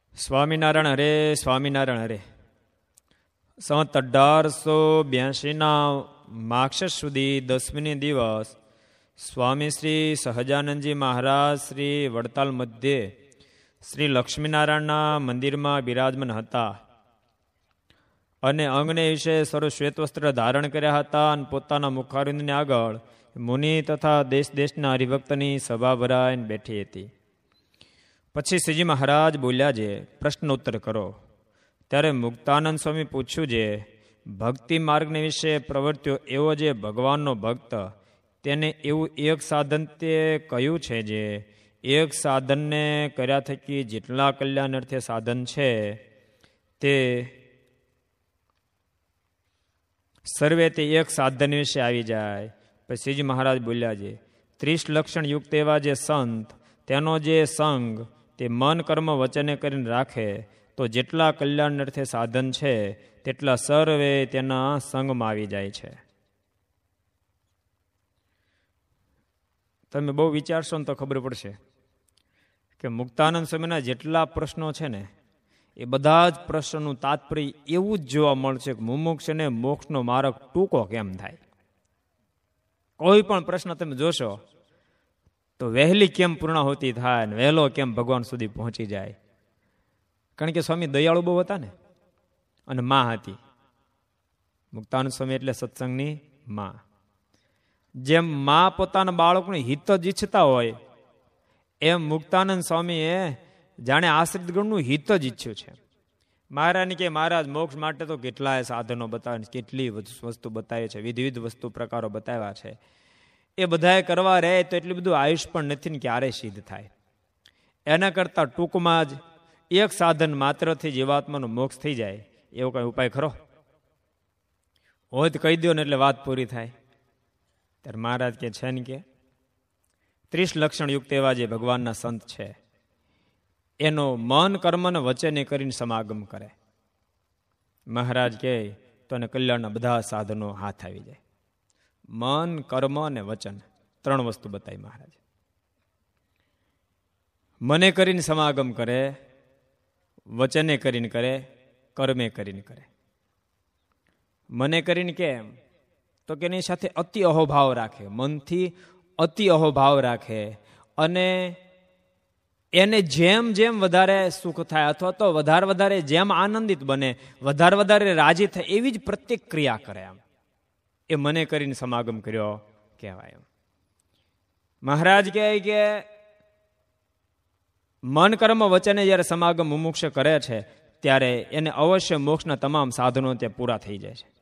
સ્વામિનારાયણ હરે, સ્વામિનારાયણ હરે. સંવત 1882 માક્ષર સુધી 10મી દિવસ સ્વામી શ્રી સહજાનંદજી મહારાજ શ્રી વડતાલ મધ્યે શ્રી લક્ષ્મીનારાયણના મંદિરમાં બિરાજમાન હતા અને અંગને વિશે સર્વ શ્વેત વસ્ત્ર ધારણ કર્યા હતા અને પોતાના મુખારવિંદની આગળ મુનિ તથા દેશ દેશના હરિભક્તની સભા ભરાઈને બેઠી હતી. પછી શ્રીજી મહારાજ બોલ્યા છે, પ્રશ્ન ઉત્તર કરો. ત્યારે મુક્તાનંદ સ્વામી પૂછ્યું છે, ભક્તિ માર્ગને વિશે પ્રવર્ત્યો એવો જે ભગવાનનો ભક્ત, તેને એવું એક સાધન તે કયું છે જે એક સાધનને કર્યા થકી જેટલા કલ્યાણાર્થે સાધન છે તે સર્વે તે એક સાધન વિશે આવી જાય. પછી શ્રીજી મહારાજ બોલ્યા છે, 30 લક્ષણ યુક્ત એવા જે સંત, તેનો જે સંગ તે મન કર્મ વચને કરીને રાખે તો જેટલા કલ્યાણ અર્થે સાધન છે તેટલા સર્વે તેના સંગમાં આવી જાય છે. તમે બહુ વિચારશો ને તો ખબર પડશે કે મુક્તાનંદ સ્વામીના જેટલા પ્રશ્નો છે ને એ બધા જ પ્રશ્નનું તાત્પર્ય એવું જ જોવા મળશે કે મુમુક્ષને મોક્ષનો માર્ગ ટૂંકો કેમ થાય. કોઈ પણ પ્રશ્ન તમે જોશો તો વહેલી કેમ પૂર્ણાહુતિ થાય ને વહેલો કેમ ભગવાન સુધી પહોંચી જાય. કારણ કે સ્વામી દયાળુ બહુ હતા ને, અને માં હતી. મુક્તાનંદ સ્વામી એટલે સત્સંગની માં. જેમ માં પોતાના બાળકનું હિત જ ઈચ્છતા હોય એમ મુક્તાનંદ સ્વામીએ જાણે આશ્રિત ગણનું હિત જ ઈચ્છ્યું છે. મહારાજને કે મહારાજ મોક્ષ માટે તો કેટલાય સાધનો બતાવે, કેટલી વસ્તુ બતાવી છે, વિવિધ વસ્તુ પ્રકારો બતાવ્યા છે. એ બધાએ કરવા રહે તો એટલું બધું આયુષ પણ નથી ને ક્યારે સિદ્ધ થાય. એના કરતા ટૂંકમાં જ એક સાધન માત્રથી જીવાત્માનો મોક્ષ થઈ જાય એવો કઈ ઉપાય ખરો હોય તો કહી દો ને એટલે વાત પૂરી થાય. ત્યારે મહારાજ કે છે ને કે 30 લક્ષણ યુક્ત એવા જે ભગવાનના સંત છે એનો મન કર્મ ને વચને કરીને સમાગમ કરે. મહારાજ કહે તો એને કલ્યાણના બધા સાધનો હાથ આવી જાય. મન કર્મ અને વચન 3 વસ્તુ બતાવી મહારાજ. મને કરીને સમાગમ કરે, વચને કરીને કરે, કર્મે કરીને કરે. મને કરીને કેમ તો કે એની સાથે અતિ અહોભાવ રાખે, મનથી અતિ અહોભાવ રાખે અને એને જેમ જેમ વધારે સુખ થાય અથવા તો વધારે જેમ આનંદિત બને, વધારે રાજી થાય એવી જ પ્રત્યેક ક્રિયા કરે. આમ એ મને કરીને સમાગમ કર્યો કહેવાય. મહારાજ કહે કે મન કર્મ વચને જ્યારે સમાગમ મુમુક્ષ કરે છે ત્યારે એને અવશ્ય મોક્ષના તમામ સાધનો ત્યાં પૂરા થઈ જાય છે.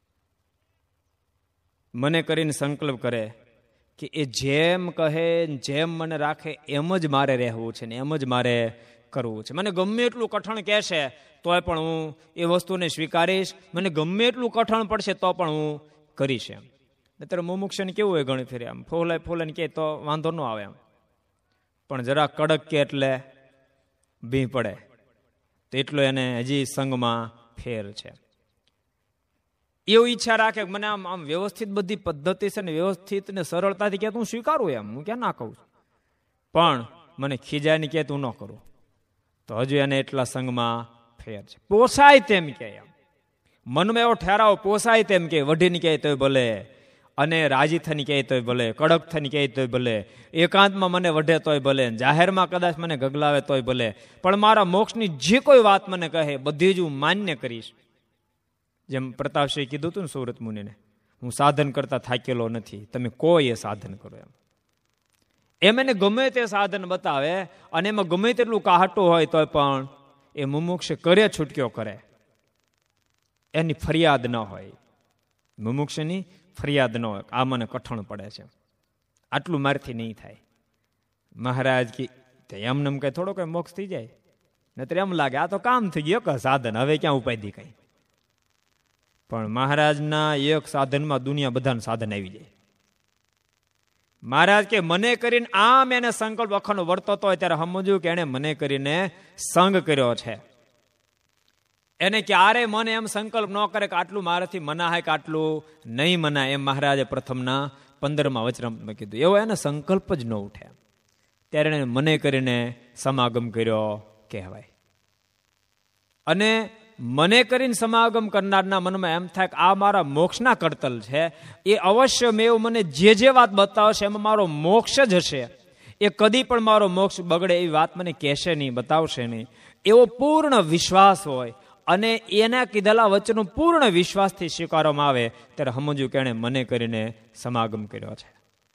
મને કરીને સંકલ્પ કરે કે એ જેમ કહે, જેમ મને રાખે એમ જ મારે રહેવું છે ને એમ જ મારે કરવું છે. મને ગમે એટલું કઠણ કહેશે તોય પણ હું એ વસ્તુને સ્વીકારીશ, મને ગમે એટલું કઠણ પડશે તો પણ હું કરીશ. એમ અત્યારે મુમુક્ષને કેવું હોય, ઘણી ફેરી આમ ફોલાઈને કહે તો વાંધો ન આવે એમ, પણ જરા કડક કે એટલે ભી પડે તો એટલો એને હજી સંગમાં ફેર છે. એવું ઈચ્છા રાખે મને આમ વ્યવસ્થિત બધી પદ્ધતિ છે ને વ્યવસ્થિત ને સરળતાથી કે હું સ્વીકારું, એમ હું ક્યાં ના કહું, પણ મને ખીજાયને કે તું ન કરું તો હજુ એને એટલા સંગમાં ફેર છે. પોસાય તેમ કે એમ મનમાં એવો ઠેરાવ પોસાય તેમ કે વઢીને કહે તોય ભલે અને રાજી થઈને કહે તોય ભલે, કડક થઈને કહે તોય ભલે, એકાંતમાં મને વઢે તોય ભલે, જાહેરમાં કદાચ મને ગગલાવે તોય ભલે, પણ મારા મોક્ષની જે કોઈ વાત મને કહે બધી જ હું માન્ય કરીશ. જેમ પ્રતાપસિંહ કીધું હતું ને સુરત મુનિને, હું સાધન કરતા થાકેલો નથી, તમે કોઈ એ સાધન કરો. એમ એને ગમે તે સાધન બતાવે અને એમાં ગમે તેટલું કાહટું હોય તોય પણ એ મુમુક્ષ કરે છૂટક્યો કરે, એની ફરિયાદ ન હોય. મુમુક્ષની ફરિયાદ ન હોય, આ મને કઠણ પડે છે, આટલું મારથી નહીં થાય. મહારાજ કી એમને એમ કઈ થોડો કઈ મોક્ષ થઈ જાય, નહીતર એમ લાગે આ તો કામ થઈ ગયું કે સાધન, હવે ક્યાં ઉપાય કઈ. પણ મહારાજના એક સાધનમાં દુનિયા બધાનું સાધન આવી જાય. મહારાજ કે મને કરીને આમ એને સંકલ્પ અખંડ વર્તતો હોય ત્યારે સમજવું કે એને મને કરીને સંગ કર્યો છે. એને ક્યારે મને એમ સંકલ્પ ન કરે કે આટલું મારાથી મનાય કે આટલું નહીં મનાય. એમ મહારાજે પ્રથમના 15મા વચનામૃતમાં કીધું. એવો એને સંકલ્પ જ ન ઉઠે ત્યારે એને મને કરીને સમાગમ કર્યો કહેવાય. અને મને કરીને સમાગમ કરનારના મનમાં એમ થાય કે આ મારા મોક્ષના કરતલ છે, એ અવશ્ય મેં મને જે વાત બતાવશે એમાં મારો મોક્ષ જ હશે, એ કદી પણ મારો મોક્ષ બગડે એવી વાત મને કહેશે નહીં, બતાવશે નહીં, એવો પૂર્ણ વિશ્વાસ હોય અને એના કીધેલા વચનો પૂર્ણ વિશ્વાસથી સ્વીકારવામાં આવે ત્યારે સમજવું કે એણે મને કરીને સમાગમ કર્યો છે.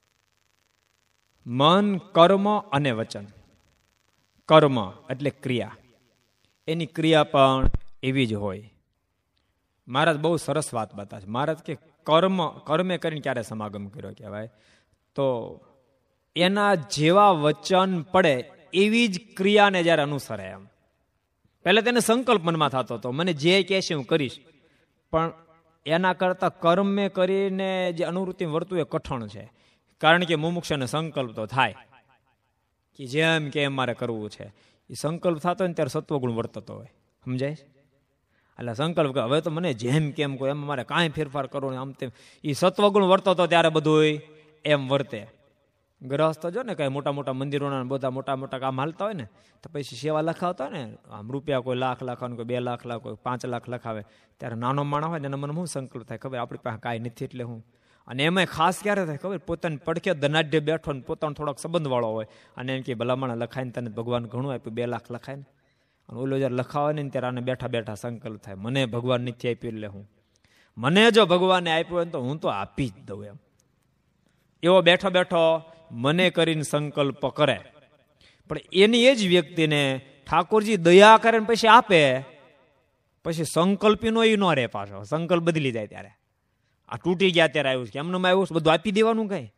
મન, કર્મ અને વચન. કર્મ એટલે ક્રિયા, એની ક્રિયા પણ એવી જ હોય. મહારાજ બહુ સરસ વાત બતાવે. મહારાજ કે કર્મે કરીને ક્યારે સમાગમ કર્યો કહેવાય? તો એના જેવા વચન પડે એવી જ ક્રિયાને જયારે અનુસરે. એમ પહેલા તેને સંકલ્પ મનમાં થતો હતો, મને જે કહેશે હું કરીશ, પણ એના કરતા કર્મે કરીને જે અનુવૃત્તિ વર્તવું એ કઠણ છે. કારણ કે મુમુક્ષને સંકલ્પ તો થાય કે જેમ કે એમ મારે કરવું છે. એ સંકલ્પ થતો હોય ને ત્યારે સત્વગુણ વર્તતો હોય, સમજાય? એટલે સંકલ્પ કે હવે તો મને જેમ કેમ કહો એમ મારે કાંઈ ફેરફાર કરવો ને આમ તેમ, એ સત્વગુણ વર્તતો ત્યારે બધું એમ વર્તે. ગ્રહસ્થ જો ને કઈ મોટા મોટા મંદિરોના બધા મોટા મોટા કામ હાલતા હોય ને તો પછી સેવા લખાવતા હોય ને, આમ રૂપિયા કોઈ લાખ લખાવે, કોઈ 2 લાખ લખાવે, કોઈ 5 લાખ લખાવે, ત્યારે નાનો માણસ હોય ને એના મને શું સંકલ્પ થાય ખબર? આપણી પાસે કાંઈ નથી એટલે હું. અને એમાં ખાસ ક્યારે થાય ખબર? પોતાની પડખે ધનાઢ્ય બેઠો ને પોતાનો થોડોક સંબંધ વાળો હોય અને એમ કે ભલામણ લખાઈને તને ભગવાન ઘણું આપ્યું, 2 લાખ લખાય ને, અને ઓલો જયારે લખાવે ને ત્યારે આને બેઠા બેઠા સંકલ્પ થાય મને ભગવાન નથી આપ્યું એટલે હું, મને જો ભગવાને આપ્યું હોય તો હું તો આપી જ દઉં. એમ એવો બેઠો બેઠો મને કરીને સંકલ્પ કરે. પણ એની એ જ વ્યક્તિને ઠાકોરજી દયા કરે ને પછી આપે, પછી સંકલ્પીનો એ ન રહે પાછો, સંકલ્પ બદલી જાય ત્યારે. આ તૂટી ગયા ત્યારે આવ્યું છે, એમનું આવ્યું બધું આપી દેવાનું કઈ.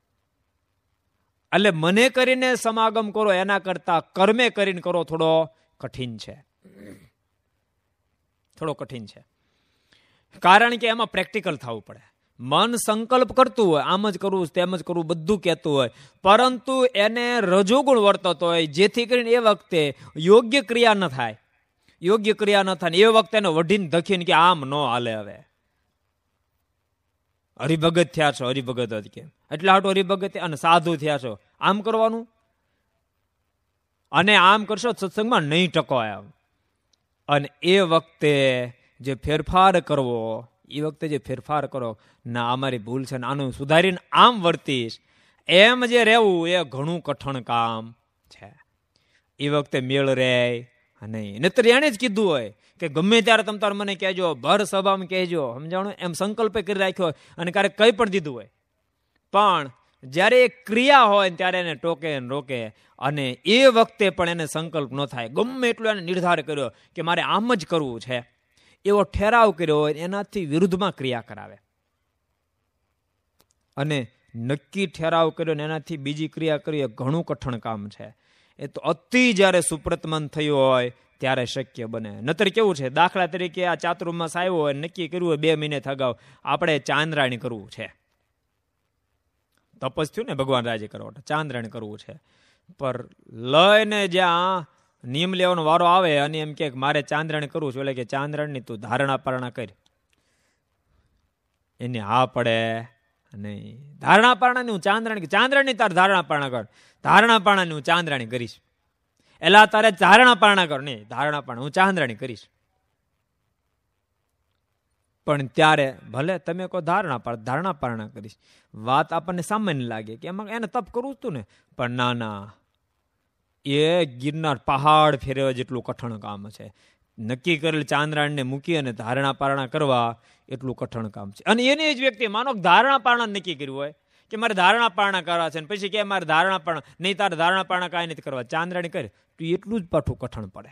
એટલે મને કરીને સમાગમ કરો એના કરતા કર્મે કરીને કરો થોડો કઠિન છે, થોડો કઠિન છે. કારણ કે એમાં પ્રેક્ટિકલ થવું પડે. મન સંકલ્પ કરતું હોય આમ જ કરવું તેમ જ કરવું બધું કહેતું હોય, પરંતુ એને રજોગુણ વર્તતો હોય, જેથી કરીને એ વખતે યોગ્ય ક્રિયા ન થાય. યોગ્ય ક્રિયા ન થાય એ વખતે એને વઢીને ધખીને કે આમ ન હાલે. હવે હરિભગત થયા છો, હરિભગત જ કેમ એટલે હાટો હરિભગત અને સાધુ થયા છો, આમ કરવાનું અને આમ કરશો સત્સંગમાં નહીં ટકો. એમ અને એ વખતે જે ફેરફાર કરવો, એ વખતે જે ફેરફાર કરો ના અમારી ભૂલ છે ને આનું સુધારીને આમ વર્તીશ એમ જે રહેવું એ ઘણું કઠણ કામ છે. એ વખતે મેળ રહે નહીં. નહીતર એને જ કીધું હોય કે ગમે ત્યારે તમ તાર મને કહેજો, ભર સભામાં કહેજો, સમજાણું? એમ સંકલ્પ કરી રાખ્યો અને ક્યારેક કઈ પણ દીધું હોય, પણ જ્યારે એ ક્રિયા હોય ત્યારે એને ટોકે ને રોકે. અને એ વખતે પણ એને સંકલ્પ ન થાય, ગમે એટલો એને નિર્ધાર કર્યો કે મારે આમ જ કરવું છે, એવો ઠેરાવ કર્યો હોય એનાથી વિરુદ્ધમાં ક્રિયા કરાવે. અને નક્કી ઠેરાવ કર્યો ને એનાથી બીજી ક્રિયા કરી એ ઘણું કઠણ કામ છે. એ તો અતિ જ્યારે સુપ્રતમાન થયું હોય ત્યારે શક્ય બને. નતર કેવું છે, દાખલા તરીકે આ ચાતુર્માસ આવ્યો હોય, નક્કી કર્યું હોય 2 મહિને અગાઉ આપણે ચાંદ્રાણી કરવું છે, તપસ થયું ને ભગવાન રાજે કરવા ચાંદ્રાણી કરવું છે, પર લઈને જ્યાં નિયમ લેવાનો વારો આવે અને એમ કે મારે ચાંદ્રાણી કરવું છે, એટલે કે ચાંદ્રાણી તું ધારણા પારણા કરી, એને હા પડે નહીં. ધારણા પારણાની હું ચાંદ્રાણી તાર ધારણા પારણા કર, ધારણા પારણાની હું ચાંદ્રાણી કરીશ. એલા તારે ધારણા પારણા કર, નહીં ધારણા પારણા હું ચાંદ્રાણી કરીશ. પણ ત્યારે ભલે તમે કહો ધારણા પારણા કરીશ, વાત આપણને સામાન્ય લાગે કે એમાં એને તપ કરવું હતું ને, પણ ના, એ ગિરનાર પહાડ ફેરવા જેટલું કઠણ કામ છે. નક્કી કરેલ ચાંદ્રાણીને મૂકી અને ધારણા પારણા કરવા એટલું કઠણ કામ છે. અને એની જ વ્યક્તિ માનો ધારણા પારણા નક્કી કર્યું હોય કે મારે ધારણા પારણા કરવા છે, પછી કે મારે ધારણા પારણા નહીં, તારે ધારણા પારણા કાંઈ નથી કરવા, ચાંદ્રાણી કરે, તો એટલું જ પાછું કઠણ પડે,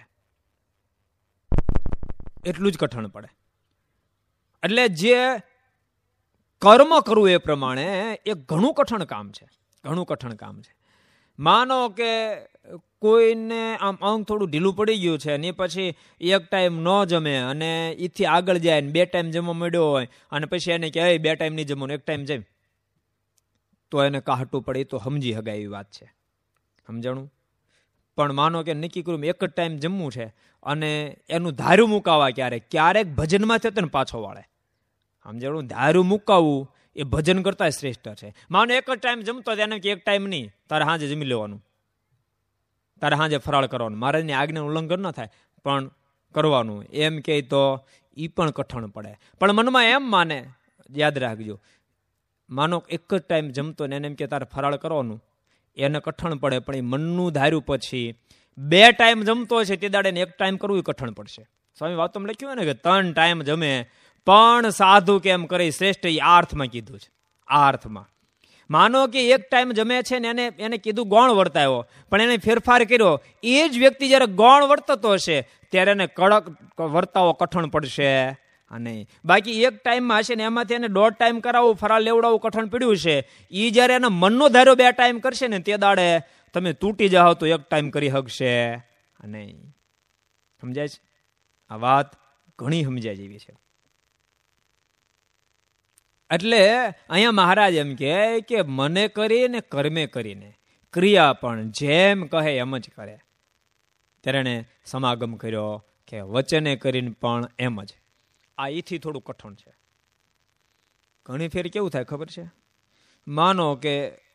એટલું જ કઠણ પડે. એટલે જે કર્મ કરવું એ પ્રમાણે એ ઘણું કઠણ કામ છે, ઘણું કઠણ કામ છે. માનો કે કોઈને આમ અંગ થોડું ઢીલું પડી ગયું છે ને પછી એક ટાઈમ ન જમે અને એથી આગળ જાય ને 2 ટાઈમ જમવા મળ્યો હોય અને પછી એને કહે 2 ટાઈમ નહીં જમવાનું, 1 ટાઈમ જમ, તો એને કાહટું પડે, તો સમજી હગાય એવી વાત છે, સમજાણું? પણ માનો કે નક્કી કર્યું 1 જ ટાઈમ જમવું છે અને એનું ધાર્યું મુકાવા ક્યારેક ભજનમાં થતો ને પાછો વાળે, સમજાણું? ધાર્યું મુકાવવું એ ભજન કરતા શ્રેષ્ઠ છે. માનો 1 જ ટાઈમ જમતો એને કે 1 ટાઈમ નહીં, તારે સાંજે જમી લેવાનું, તારે સાંજે ફરાળ કરવાનું, મહારાજની આજ્ઞાનું ઉલ્લંઘન ન થાય, પણ કરવાનું એમ કહે તો એ પણ કઠણ પડે. પણ મનમાં એમ માને, યાદ રાખજો, માનો એક જ ટાઈમ જમતો ને એને એમ કે તારે ફરાળ કરવાનું, એને કઠણ પડે. પણ એ મનનું ધાર્યું પછી 2 ટાઈમ જમતો છે તે દાડે એક ટાઈમ કરવું એ કઠણ પડશે. સ્વામી વાતોમાં લખ્યું હોય ને કે 3 ટાઈમ જમે પણ સાધુ કેમ કરે શ્રેષ્ઠ, એ આ અર્થમાં કીધું છે. આ અર્થમાં માનો કે 1 ટાઈમ જમે છે ને એને કીધું ગૌણ વર્તાયો, પણ એને ફેરફાર કર્યો. એ જ વ્યક્તિ જયારે ગૌણ વર્તતો હશે ત્યારે એને કડક વર્તાવો કઠણ પડશે નહીં. બાકી 1 ટાઈમમાં હશે ને એમાંથી એને 1.5 ટાઈમ કરાવવું, ફરાળ લેવડાવવું કઠણ પડ્યું છે. એ જયારે એના મનનો ધાર્યો 2 ટાઈમ કરશે ને તે દાડે તમે તૂટી જાઓ તો 1 ટાઈમ કરી શકશે નહીં. સમજાય છે? આ વાત ઘણી સમજાય જેવી છે. એટલે અહીંયા મહારાજ એમ કે મને કરીને કર્મે કરીને ક્રિયા પણ જેમ કહે એમ જ કરે. ત્યારે એને સમાગમ કર્યો કે વચને કરીને પણ એમ જ. આ ઈથી થોડું કઠણ છે. ઘણી ફેર કેવું થાય ખબર છે? માનો કે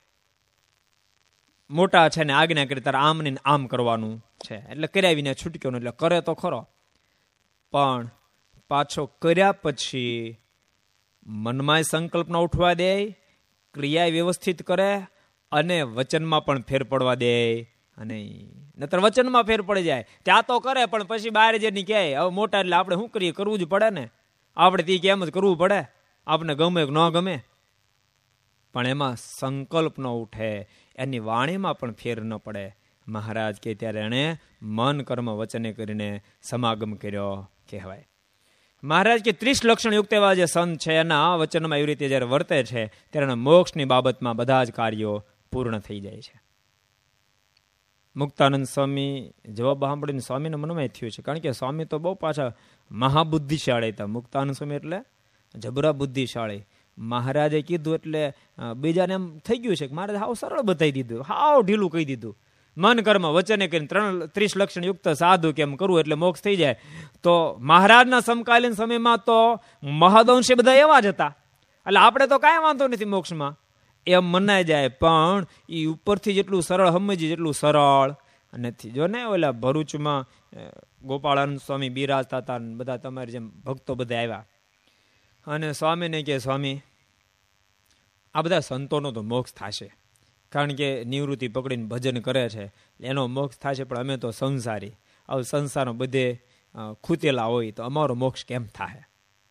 મોટા છે ને આજ્ઞા કરી તારે આમ ને આમ કરવાનું છે, એટલે કરાવીને છૂટક્યો ને, એટલે કરે તો ખરો, પણ પાછો કર્યા પછી મનમાં સંકલ્પ ન ઉઠવા દે, ક્રિયા વ્યવસ્થિત કરે અને વચનમાં પણ ફેર પડવા દે. અને નતર વચનમાં ફેર પડી જાય. ત્યાં તો કરે પણ પછી બહાર જેની કહે હવે મોટા એટલે આપણે શું કરીએ, કરવું જ પડે ને, આપણે તી કેમ જ કરવું પડે, આપણે ગમે કે ન ગમે. પણ એમાં સંકલ્પ ન ઉઠે, એની વાણીમાં પણ ફેર ન પડે. મહારાજ કે ત્યારે એણે મન કર્મ વચને કરીને સમાગમ કર્યો કહેવાય. મહારાજ કે 30 લક્ષણ યુક્ત એવા જે સંત છે એના વચનમાં એવી રીતે જયારે વર્તે છે ત્યારે મોક્ષની બાબતમાં બધા જ કાર્યો પૂર્ણ થઈ જાય છે. મુક્તાનંદ સ્વામી જવાબ સાંભળીને સ્વામીના મનમાં થયું છે, કારણ કે સ્વામી તો બહુ પાછા મહાબુદ્ધિશાળી હતા. મુક્તાનંદ સ્વામી એટલે જબરા બુદ્ધિશાળી. મહારાજે કીધું એટલે બીજાને એમ થઈ ગયું છે કે મહારાજ હાવ સરળ બતાવી દીધું, હાવ ઢીલું કહી દીધું. મન કર્મ વચને કરીને 30 લક્ષણ યુક્ત સાધુ કેમ કરવું એટલે મોક્ષ થઈ જાય. તો મહારાજના સમકાલીન સમયમાં તો મહદઅંશે બધા એવા જ હતા, એટલે આપણે તો કાંઈ વાંધો નથી મોક્ષમાં એમ મનાઈ જાય. પણ એ ઉપરથી જેટલું સરળ સમજી જેટલું સરળ નથી. જો ને ઓલા ભરૂચમાં ગોપાળાનંદ સ્વામી બિરાજતા હતા, બધા તમારી જેમ ભક્તો બધા આવ્યા અને સ્વામીને કે સ્વામી આ બધા સંતોનો તો મોક્ષ થશે, કારણ કે નિવૃત્તિ પકડીને ભજન કરે છે એનો મોક્ષ થશે, પણ અમે તો સંસારી, આવું સંસારમાં બધે ખૂતેલા હોય તો અમારો મોક્ષ કેમ થાય?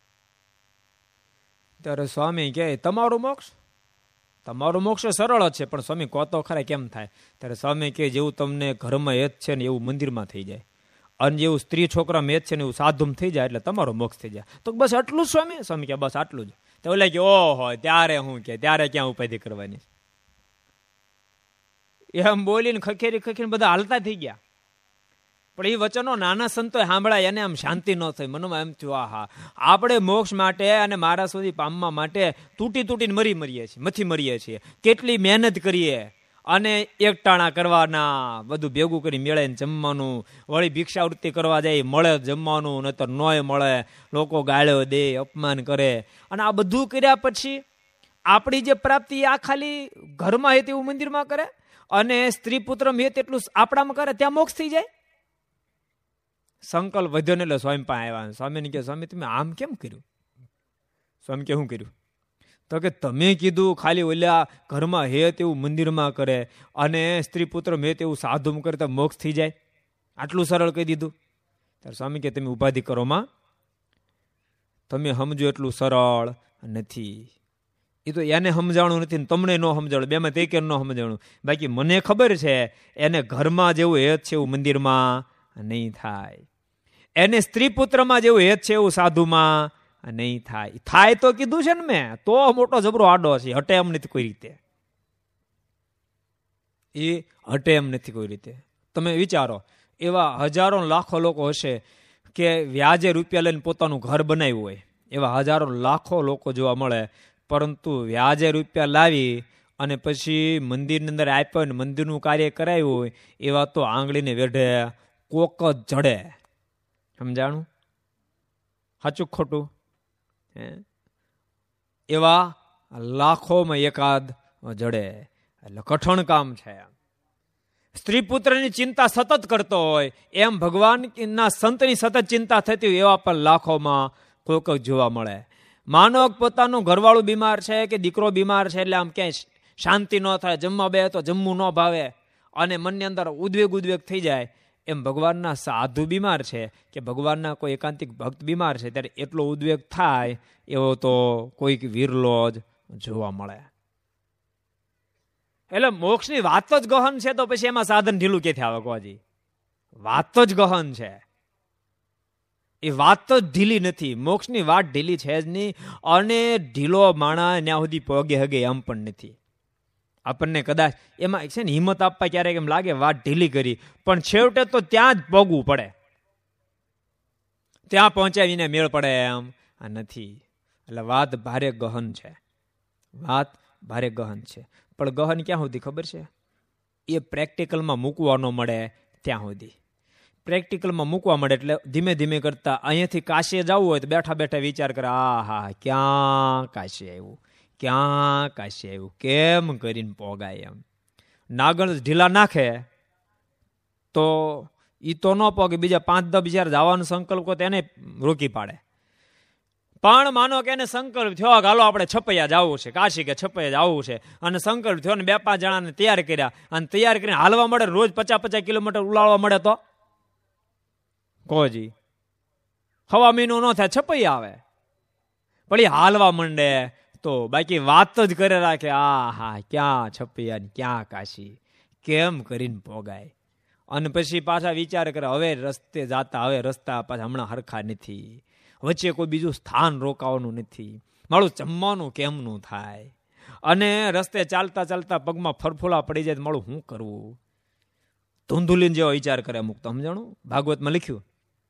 ત્યારે સ્વામી કહે તમારો મોક્ષ સરળ જ છે, પણ સ્વામી કહો તો ખરા કેમ થાય? ત્યારે સ્વામી કહે જેવું તમને ઘરમાં હેત છે ને એવું મંદિરમાં થઈ જાય, અને જેવું સ્ત્રી છોકરામાં હેત છે ને એવું સાધુમ થઈ જાય, એટલે તમારો મોક્ષ થઈ જાય. તો બસ આટલું જ સ્વામી? સ્વામી કે બસ આટલું જ. તો ઓલા કે ઓહો ત્યારે હું કે ત્યારે ક્યાં ઉપાધિ કરવાની? એમ બોલીને ખખેરી બધા હાલતા થઈ ગયા. પણ એ વચનો નાના સંતોએ સાંભળાય, એને આમ શાંતિ ન થઈ. મનમાં એમ થયું આહા, આપણે મોક્ષ માટે અને મારા સુધી પામવા માટે તૂટીને મરીએ છીએ, કેટલી મહેનત કરીએ, અને એકટાણા કરવાના, બધું ભેગું કરી મેળે જમવાનું, વળી ભિક્ષાવૃત્તિ કરવા જાય મળે જમવાનું, નતર નોય મળે, લોકો ગાળ્યો દે, અપમાન કરે, અને આ બધું કર્યા પછી આપણી જે પ્રાપ્તિ આ ખાલી ઘરમાં હે તેવું મંદિરમાં કરે, અને સ્ત્રી પુત્ર હે તેટલું આપણામાં કરે, ત્યાં મોક્ષ થઈ જાય? સંકલ્પ વધ્યો ને એટલે સ્વામી પાસે આવ્યા. સ્વામીને કે સ્વામી તમે આમ કેમ કર્યું? સ્વામી કે શું કર્યું? તો કે તમે કીધું ખાલી ઓલા ઘરમાં હે તેવું મંદિરમાં કરે અને સ્ત્રી પુત્ર હે તેવું સાધુ કરે તો મોક્ષ થઈ જાય, આટલું સરળ કહી દીધું. ત્યારે સ્વામી કે તમે ઉપાધિ કરો માં, તમે સમજો એટલું સરળ નથી. એ તો એને સમજાણું નથી, તમને ન સમજાણું, બેમાં તે કે ન સમજાણું. બાકી મને ખબર છે એને ઘરમાં જેવું હેત છે એવું મંદિરમાં નહીં થાય, એને સ્ત્રી પુત્રમાં જેવું હેત છે એવું સાધુમાં નહીં થાય. થાય તો કીધું છે ને મેં, તો મોટો જબરો આડો છે, હટે એમ નથી કોઈ રીતે, એ હટે એમ નથી કોઈ રીતે. તમે વિચારો, એવા હજારો લાખો લોકો હશે કે વ્યાજે રૂપિયા લઈને પોતાનું ઘર બનાવ્યું હોય, એવા હજારો લાખો લોકો જોવા મળે, પરંતુ વ્યાજે રૂપિયા લાવી અને પછી મંદિરની અંદર આપ્યો ને મંદિરનું કાર્ય કરાવ્યું હોય, એવા તો આંગળીને વેઢે કોક જ જડે. સમજાણું? સાચું ખોટું? એવા લાખોમાં એકાદ જડે, એટલે કઠણ કામ છે. સ્ત્રી પુત્રની ચિંતા સતત કરતો હોય એમ ભગવાનના સંતની સતત ચિંતા થતી હોય એવા પણ લાખોમાં કોઈક જોવા મળે. માનો પોતાનું ઘરવાળું બીમાર છે કે દીકરો બીમાર છે એટલે આમ ક્યાંય શાંતિ ન થાય, જમવા બે તો જમવું ન ભાવે અને મનની અંદર ઉદ્વેગ થઈ જાય. એમ ભગવાનના સાધુ બીમાર છે કે ભગવાનના કોઈ એકાંતિક ભક્ત બીમાર છે ત્યારે એટલો ઉદ્વેગ થાય એવો તો કોઈક વિરલો જ જોવા મળે. એટલે મોક્ષની વાત જ ગહન છે તો પછી એમાં સાધન ઢીલું ક્યાંથી આવે કોજી? વાત જ ગહન છે, એ વાત તો ઢીલી નથી. મોક્ષની વાત ઢીલી છે જ નહીં, અને ઢીલો માણા ત્યાં સુધી પગે હગે એમ પણ નથી. આપણને કદાચ એમાં છે ને હિંમત આપવા ક્યારેક એમ લાગે વાત ઢીલી કરી, પણ છેવટે તો ત્યાં જ પગવું પડે, ત્યાં પહોંચાવીને મેળ પડે એમ નથી. એટલે વાત ભારે ગહન છે, વાત ભારે ગહન છે. પણ ગહન ક્યાં સુધી ખબર છે? એ પ્રેક્ટિકલમાં મૂકવા ન મળે ત્યાં સુધી. પ્રેક્ટિકલમાં મૂકવા મળે એટલે ધીમે ધીમે કરતા અહીંયાથી કાશીએ જવું હોય તો બેઠા બેઠા વિચાર કરે, આ હા ક્યાં કાશી આવ્યું, ક્યાં કાશી આવ્યું, કેમ કરીને પોગાય એમ. નાગણ ઢીલા નાખે તો એ તો ન પોગે, બીજા 5-10 બિચાર જવાનો સંકલ્પ તો એને રોકી પાડે. પણ માનો કે એને સંકલ્પ થયો કે હાલો આપણે છપૈયા જવું છે, કાશી કે છપૈયા જવું છે, અને સંકલ્પ થયો ને 2-5 જણાને તૈયાર કર્યા અને તૈયાર કરીને હાલવા મળે, રોજ 50-50 કિલોમીટર ઉલાળવા મળે તો કોજી હવા મહિનો ન થાય છપૈયા આવે, પણ એ હાલવા માંડે તો બાકી વાત જ કરે રાખે, આ હા ક્યાં છપૈયા ને ક્યાં કાશી, કેમ કરીને પોગાય. અને પછી પાછા વિચાર કરે હવે રસ્તે જાતા, હવે રસ્તા પાછા હમણાં હરખા નથી, વચ્ચે કોઈ બીજું સ્થાન રોકાવાનું નથી, મારું જમવાનું કેમનું થાય, અને રસ્તે ચાલતા ચાલતા પગમાં ફરફોલા પડી જાય તો મારું શું કરવું. ધૂંધુલીને જેવો વિચાર કરે અમુક તો સમજાણું ભાગવતમાં લખ્યું.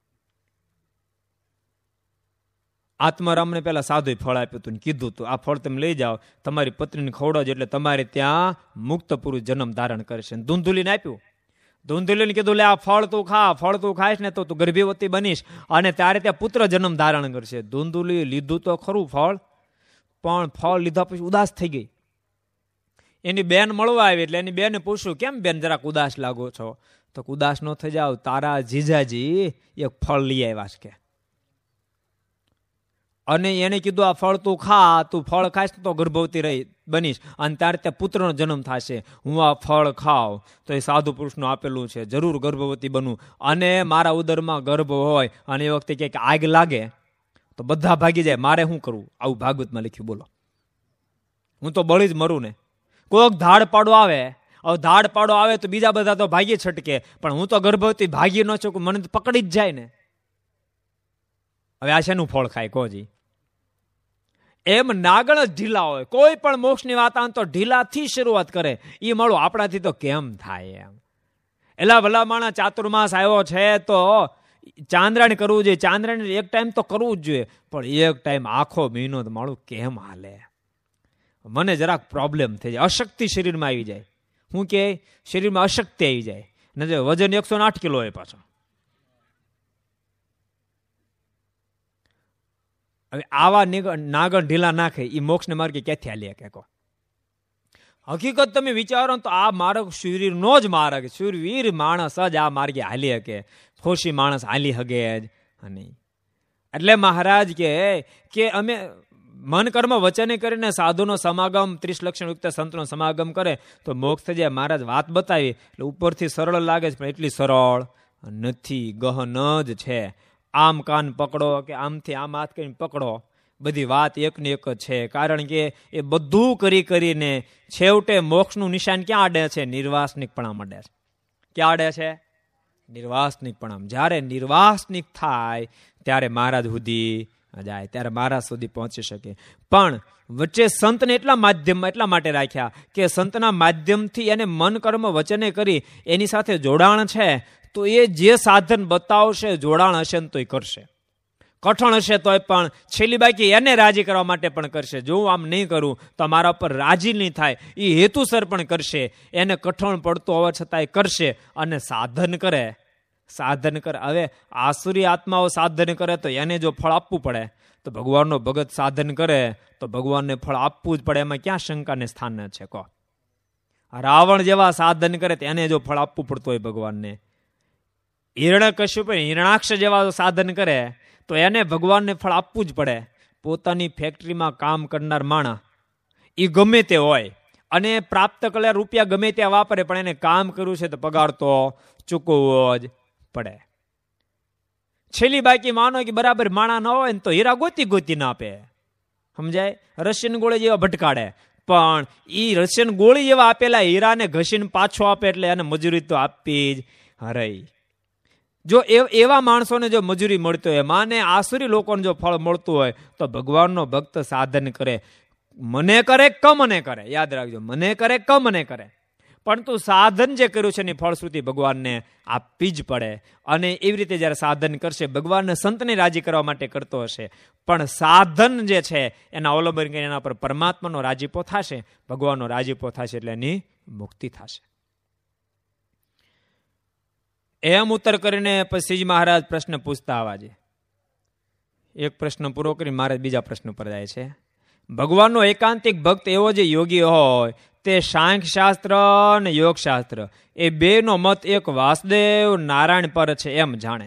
આત્મારામને પેલા સાધુએ ફળ આપ્યું હતું, કીધું હતું આ ફળ તમે લઈ જાઓ, તમારી પત્નીને ખવડાવજો એટલે તમારે ત્યાં મુક્ત પુરુષ જન્મ ધારણ કરશે. ધૂંધુલીને આપ્યું. ધૂંધુલીને કીધું લે આ ફળ તું ખા, ફળ તું ખાઈશ ને તો તું ગર્ભવતી બનીશ અને ત્યારે ત્યાં પુત્ર જન્મ ધારણ કરશે. ધૂંધુલી લીધું તો ખરું ફળ, પણ ફળ લીધા પછી ઉદાસ થઈ ગઈ. એની બેન મળવા આવી એટલે એની બેને પૂછ્યું, કેમ બેન જરાક ઉદાસ લાગો છો? તો ઉદાસ ન થઈ જાવ, તારા જીજાજી એક ફળ લઈ આવ્યા છે. અને એને કીધું આ ફળ તું ખા, તું ફળ ખાઈશ તો ગર્ભવતી રહી બનીશ અને ત્યારે ત્યાં પુત્રનો જન્મ થશે. હું આ ફળ ખાવ તો એ સાધુ પુરુષનું આપેલું છે, જરૂર ગર્ભવતી બનું, અને મારા ઉદરમાં ગર્ભ હોય અને એ વખતે ક્યાંક આગ લાગે તો બધા ભાગી જાય, મારે શું કરવું? આવું ભાગવતમાં લખ્યું. બોલો, હું તો બળી જ મરું ને. કોઈક ધાડ પાડો આવે, હવે ધાડ પાડો આવે તો બીજા બધા તો ભાગી છટકે, પણ હું તો ગર્ભવતી ભાગી ન શકું, મને તો પકડી જ જાય ને. હવે આ શેનું ફળ ખાય કોજી? એમ નાગણ જ ઢીલા હોય, કોઈ પણ મોક્ષની વાત આમ તો ઢીલાથી શરૂઆત કરે, એ મળો આપણાથી તો કેમ થાય એમ. એલા ભલા માણા ચાતુર્માસ આવ્યો છે તો ચાંદ્રાયણ કરવું જોઈએ, ચાંદ્રાયણ એક ટાઈમ તો કરવું જ જોઈએ, પણ એક ટાઈમ આખો મહિનો તો મારું કેમ હાલે? મને જરાક પ્રોબ્લેમ થઈ જાય, અશક્તિ શરીરમાં આવી જાય. હું કે શરીરમાં અશક્તિ આવી જાય ને, વજન 108 કિલો હોય પાછો. હવે આવા નાગણ ઢીલા નાખે એ મોક્ષને માર્ગે ક્યાંથી હાલી શકે કહો? હકીકત તમે વિચારો તો આ માર્ગ શૂરવીરનો જ માર્ગ, શૂરવીર માણસ જ આ માર્ગે હાલી શકે, ખોશી માણસ હાલી હગે જ નહીં. એટલે મહારાજ કે અમે મન કર્મ વચને કરીને સાધુનો સમાગમ, 30 લક્ષણ યુક્ત સંતનો સમાગમ કરે તો મોક્ષ થઈ જાય. મહારાજ વાત બતાવી એટલે ઉપરથી સરળ લાગે છે, પણ એટલી સરળ નથી, ગહન જ છે. આમ કાન પકડો કે આમથી આમ હાથ કરીને પકડો, બધી વાત એકની એક જ છે. કારણ કે એ બધું કરીને છેવટે મોક્ષનું નિશાન ક્યાં આડે છે? નિર્વાસનિકપણા આડે છે. ક્યાં આડે છે? નિર્વાસનિકપણા. જ્યારે નિર્વાસનિક થાય ત્યારે મહારાજ સુધી જાય, ત્યારે મહારાજ સુધી પહોંચી શકે. પણ વચ્ચે સંતને એટલા માટે રાખ્યા કે સંતના માધ્યમથી એને મન કર્મ વચને કરી એની સાથે જોડાણ છે, તો એ જે સાધન બતાવશે જોડાણ હશે ને તોય કરશે, કઠણ હશે તોય પણ છેલ્લી બાકી એને રાજી કરવા માટે પણ કરશે. જો હું આમ નહીં કરું તો મારા પર રાજી નહીં થાય, એ હેતુસર પણ કરશે, એને કઠણ પડતું હોવા છતાંય કરશે અને સાધન કરે. હવે આસુરી આત્માઓ સાધન કરે તો એને જો ફળ આપવું પડે, તો ભગવાનનો ભગત સાધન કરે તો ભગવાનને ફળ આપવું જ પડે. એમાં ક્યાં શંકાને સ્થાન છે કહો? રાવણ જેવા સાધન કરે તેને જો ફળ આપવું પડતું હોય ભગવાનને, હિરણ્યકશ્યપ હિરણાક્ષ જેવા સાધન કરે તો એને ભગવાનને ફળ આપવું જ પડે. પોતાની ફેક્ટરીમાં કામ કરનાર માણસ એ ગમે તે હોય અને પ્રાપ્ત કરેલા રૂપિયા ગમે ત્યાં વાપરે, પણ એને કામ કર્યું છે તો પગાર તો ચૂકવવો જ પડે. છેલ્લી બાકી માનો કે બરાબર માણા ન હોય ને તો હીરા ગોતી ગોતી ના આપે, સમજાય? રશિયન ગોળી જેવા ભટકાડે, પણ ઈ રશિયન ગોળી જેવા આપેલા હીરાને ઘસીને પાછો આપે એટલે એને મજૂરી તો આપવી જ રહી. જો એવા માણસોને જો મજૂરી મળતી હોય, માને આસુરી લોકોને જો ફળ મળતું હોય, તો ભગવાનનો ભક્ત સાધન કરે, મને કરે ક મને કરે, યાદ રાખજો, મને કરે ક મને કરે, પણ તું સાધન જે કર્યું છે એની ફળશ્રુતિ ભગવાનને આપવી જ પડે. અને એવી રીતે જયારે સાધન કરશે, ભગવાનને સંતને રાજી કરવા માટે કરતો હશે, પણ સાધન જે છે એના અવલંબન કરીને એના પર પરમાત્માનો રાજીપો થશે, ભગવાનનો રાજીપો થશે એટલે એની મુક્તિ થશે. એમ ઉત્તર કરીને પછી મહારાજ પ્રશ્ન પૂછતા આવવા છે. એક પ્રશ્ન પૂરો કરી મહારાજ બીજા પ્રશ્ન પર જાય છે. ભગવાનનો એકાંતિક ભક્ત એવો જે યોગી હોય તે સાંખ્ય શાસ્ત્ર અને યોગ શાસ્ત્ર એ બેનો મત એક વાસુદેવ નારાયણ પર છે એમ જાણે.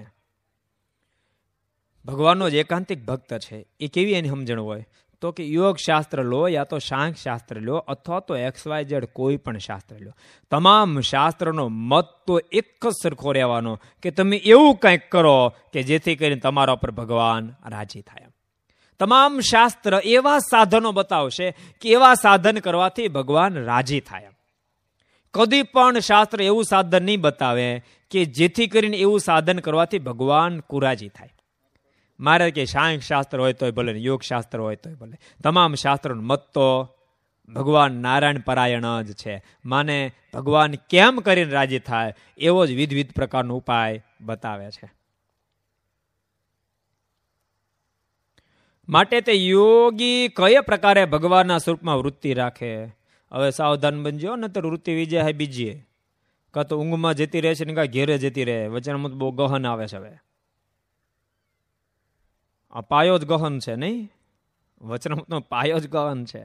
ભગવાનનો જે એકાંતિક ભક્ત છે એ કેવી એની સમજણ હોય તો કે યોગ શાસ્ત્ર લો યા તો સાંખ્ય શાસ્ત્ર લો અથવા તો XYZ કોઈ પણ શાસ્ત્ર લો, તમામ શાસ્ત્રનો મત તો એક જ સરખો રહેવાનો કે તમે એવું કંઈક કરો કે જેથી કરીને તમારા પર ભગવાન રાજી થાય. તમામ શાસ્ત્ર એવા સાધનો બતાવશે કે એવા સાધન કરવાથી ભગવાન રાજી થાય. કદી પણ શાસ્ત્ર એવું સાધન નહીં બતાવે કે જેથી કરીને એવું સાધન કરવાથી ભગવાન કુરાજી થાય. મારે કે સાંખ્ય શાસ્ત્ર હોય તોય ભલે, યોગ શાસ્ત્ર હોય તોય ભલે, તમામ શાસ્ત્રોનો મત તો ભગવાન નારાયણ પરાયણ જ છે. માને ભગવાન કેમ કરીને રાજી થાય એવો જ વિવિધ પ્રકારનો ઉપાય બતાવે છે. માટે તે યોગી કયા પ્રકારે ભગવાનના સ્વરૂપમાં વૃત્તિ રાખે. હવે સાવધાન બનજો ને તો વૃત્તિ વિજય બીજી કાં તો ઊંઘમાં જતી રહે છે ને કાં ઘેરે જતી રહે. વચનમાં બહુ ગહન આવે છે. હવે આ પાયો જ ગહન છે નહીં, વચનામૃતનો પાયો જ ગહન છે.